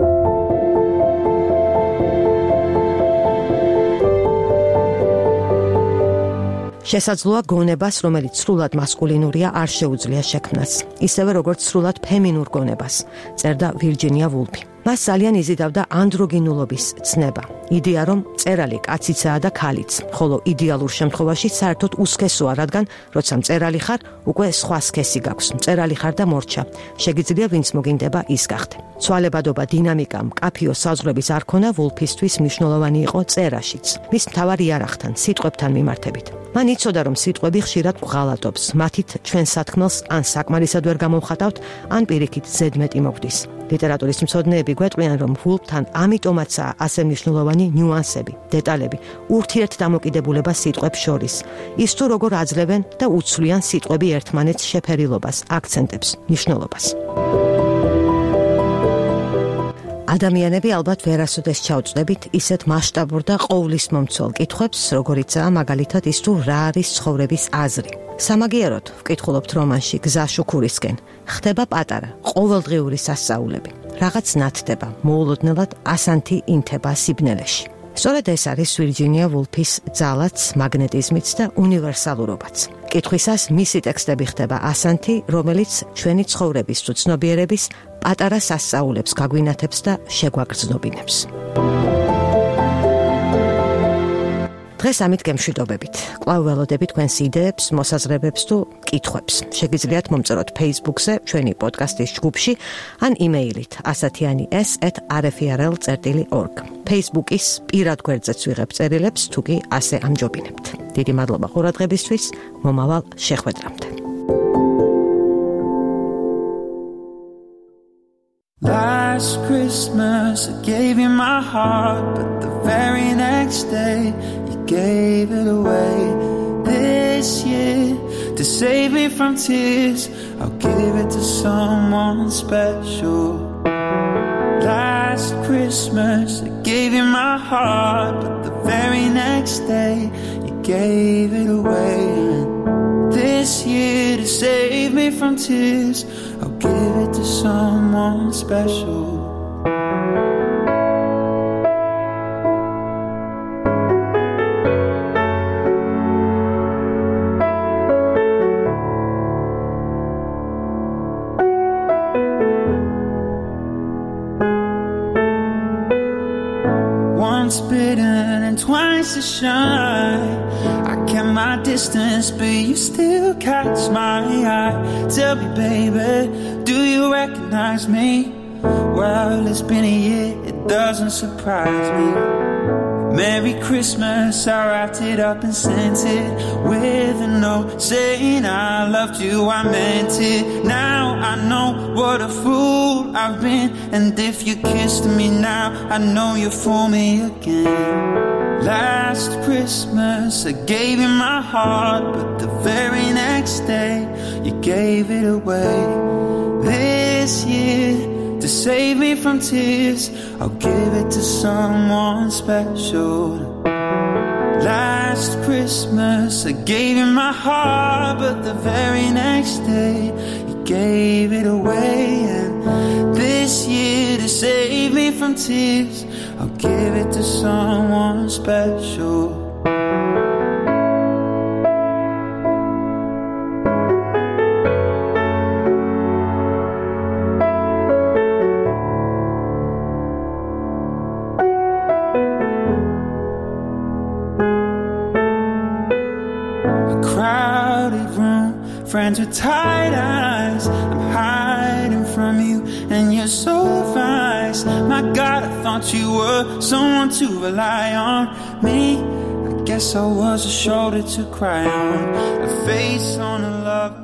შესაძლოა გონებას, რომელიც სრულად მასკულინურია, არ შეუძლია შექმნას, ისევე როგორც სრულად ფემინურ გონებას, წერდა ვირჯინია ვულფი. მას ძალიან იზიდავდა ანდროგინულობის ცნება. იდეა, რომ მწერალი კაციცაა და ქალიც, ხოლო იდეალურ შემთხვევაში საერთოდ უსქესოა, რადგან როცა მწერალი ხარ, უკვე სხვა სქესი გაქვს. მწერალი ხარ და მორჩა. შეგიძლია ვინც მოგინდება ის გახდე. ცვალებადობა, დინამიკა, მკაფიო საზღვრების არ ქონა ვულფისთვის მნიშვნელოვანი იყო წერაშიც. მის მთავარ იარაღთან, სიტყვებთან მიმართებით. მან იცოდა, რომ სიტყვები ხშირად ვღალატობს, მათით ჩვენ სათქმელს ან საკმარისად ვერ გამოვხატავთ, ან პირიქით ზედმეტი მოგვდის. ლიტერატურის მცოდნეები გვეტყვიან, რომ ვულფთან ამიტომაცაა ასე მნიშვნელოვანი ნიუანსები, დეტალები, ურთიერთდამოკიდებულება სიტყვებს შორის. ის თუ როგორ აძლევენ და უცვლიან სიტყვები ერთმანეთს შეფერილობას, აქცენტებს, მნიშვნელობას. ადამიანები ალბათ ვერასოდეს ჩავწდებით ისეთ მასშტაბურ და ყოვლისმომცველ კითხვებს, როგორიცაა მაგალითად ის თუ რა არის ცხოვრების აზრი. სამაგიეროდ ვკითხულობთ რომანში გზა შუქურისკენ, ხდება პატარა, ყოველდღიური სასწაულები. რაღაც ნათდება, მოულოდნელად ასანთი ინთება სიბნელეში. სწორედ ეს არის ვირჯინია ვულფის ძალაც, მაგნეტიზმიც და უნივერსალურობაც. კითხვისას მისი ტექსტები ხდება ასანთი, რომელიც ჩვენი ცხოვრების თუ ცნობიერების პატარა სასწაულებს გაგვინათებს და შეგვაგრძნობინებს. დღეს ამით გემშვიდობებით. კვლავ ველოდებით თქვენს იდეებს, მოსაზრებებს თუ კითხვებს. შეგიძლიათ მომწეროთ Facebook-ზე, ჩვენი პოდკასტის ჯგუფში, ან იმეილით asatiani@rfrl.org. Facebook-ის პირად გვერდზეც ვიღებ წერილებს, თუ კი ასე ამჯობინებთ. დიდი მადლობა ყურადღებისთვის, მომავალ შეხვედრამდე. Last Christmas I gave you my heart, but the very next day you gave it away. This year, to save me from tears, I'll give it to someone special. Last Christmas I gave you my heart, but the very next day you gave it away. This year, to save me from tears, I'll give it to someone special. Once bitten and twice as shy, I kept my distance, but you still catch my eye. Tell me, baby, do you recognize me? Well, it's been a year, it doesn't surprise me. Merry Christmas, I wrapped it up and sent it with a note saying I loved you, I meant it. Now I know what a fool I've been, and if you kissed me now, I know you're for me again. Last Christmas I gave you my heart, but the very next day you gave it away. This year, to save me from tears, I'll give it to someone special. Last Christmas I gave you my heart, but the very next day you gave it away. And this year, to save me from tears, I'll give it to someone special. Friends with tight eyes, I'm hiding from you, and you're so nice. My God, I thought you were someone to rely on. Me, I guess I was a shoulder to cry on, a face on a love.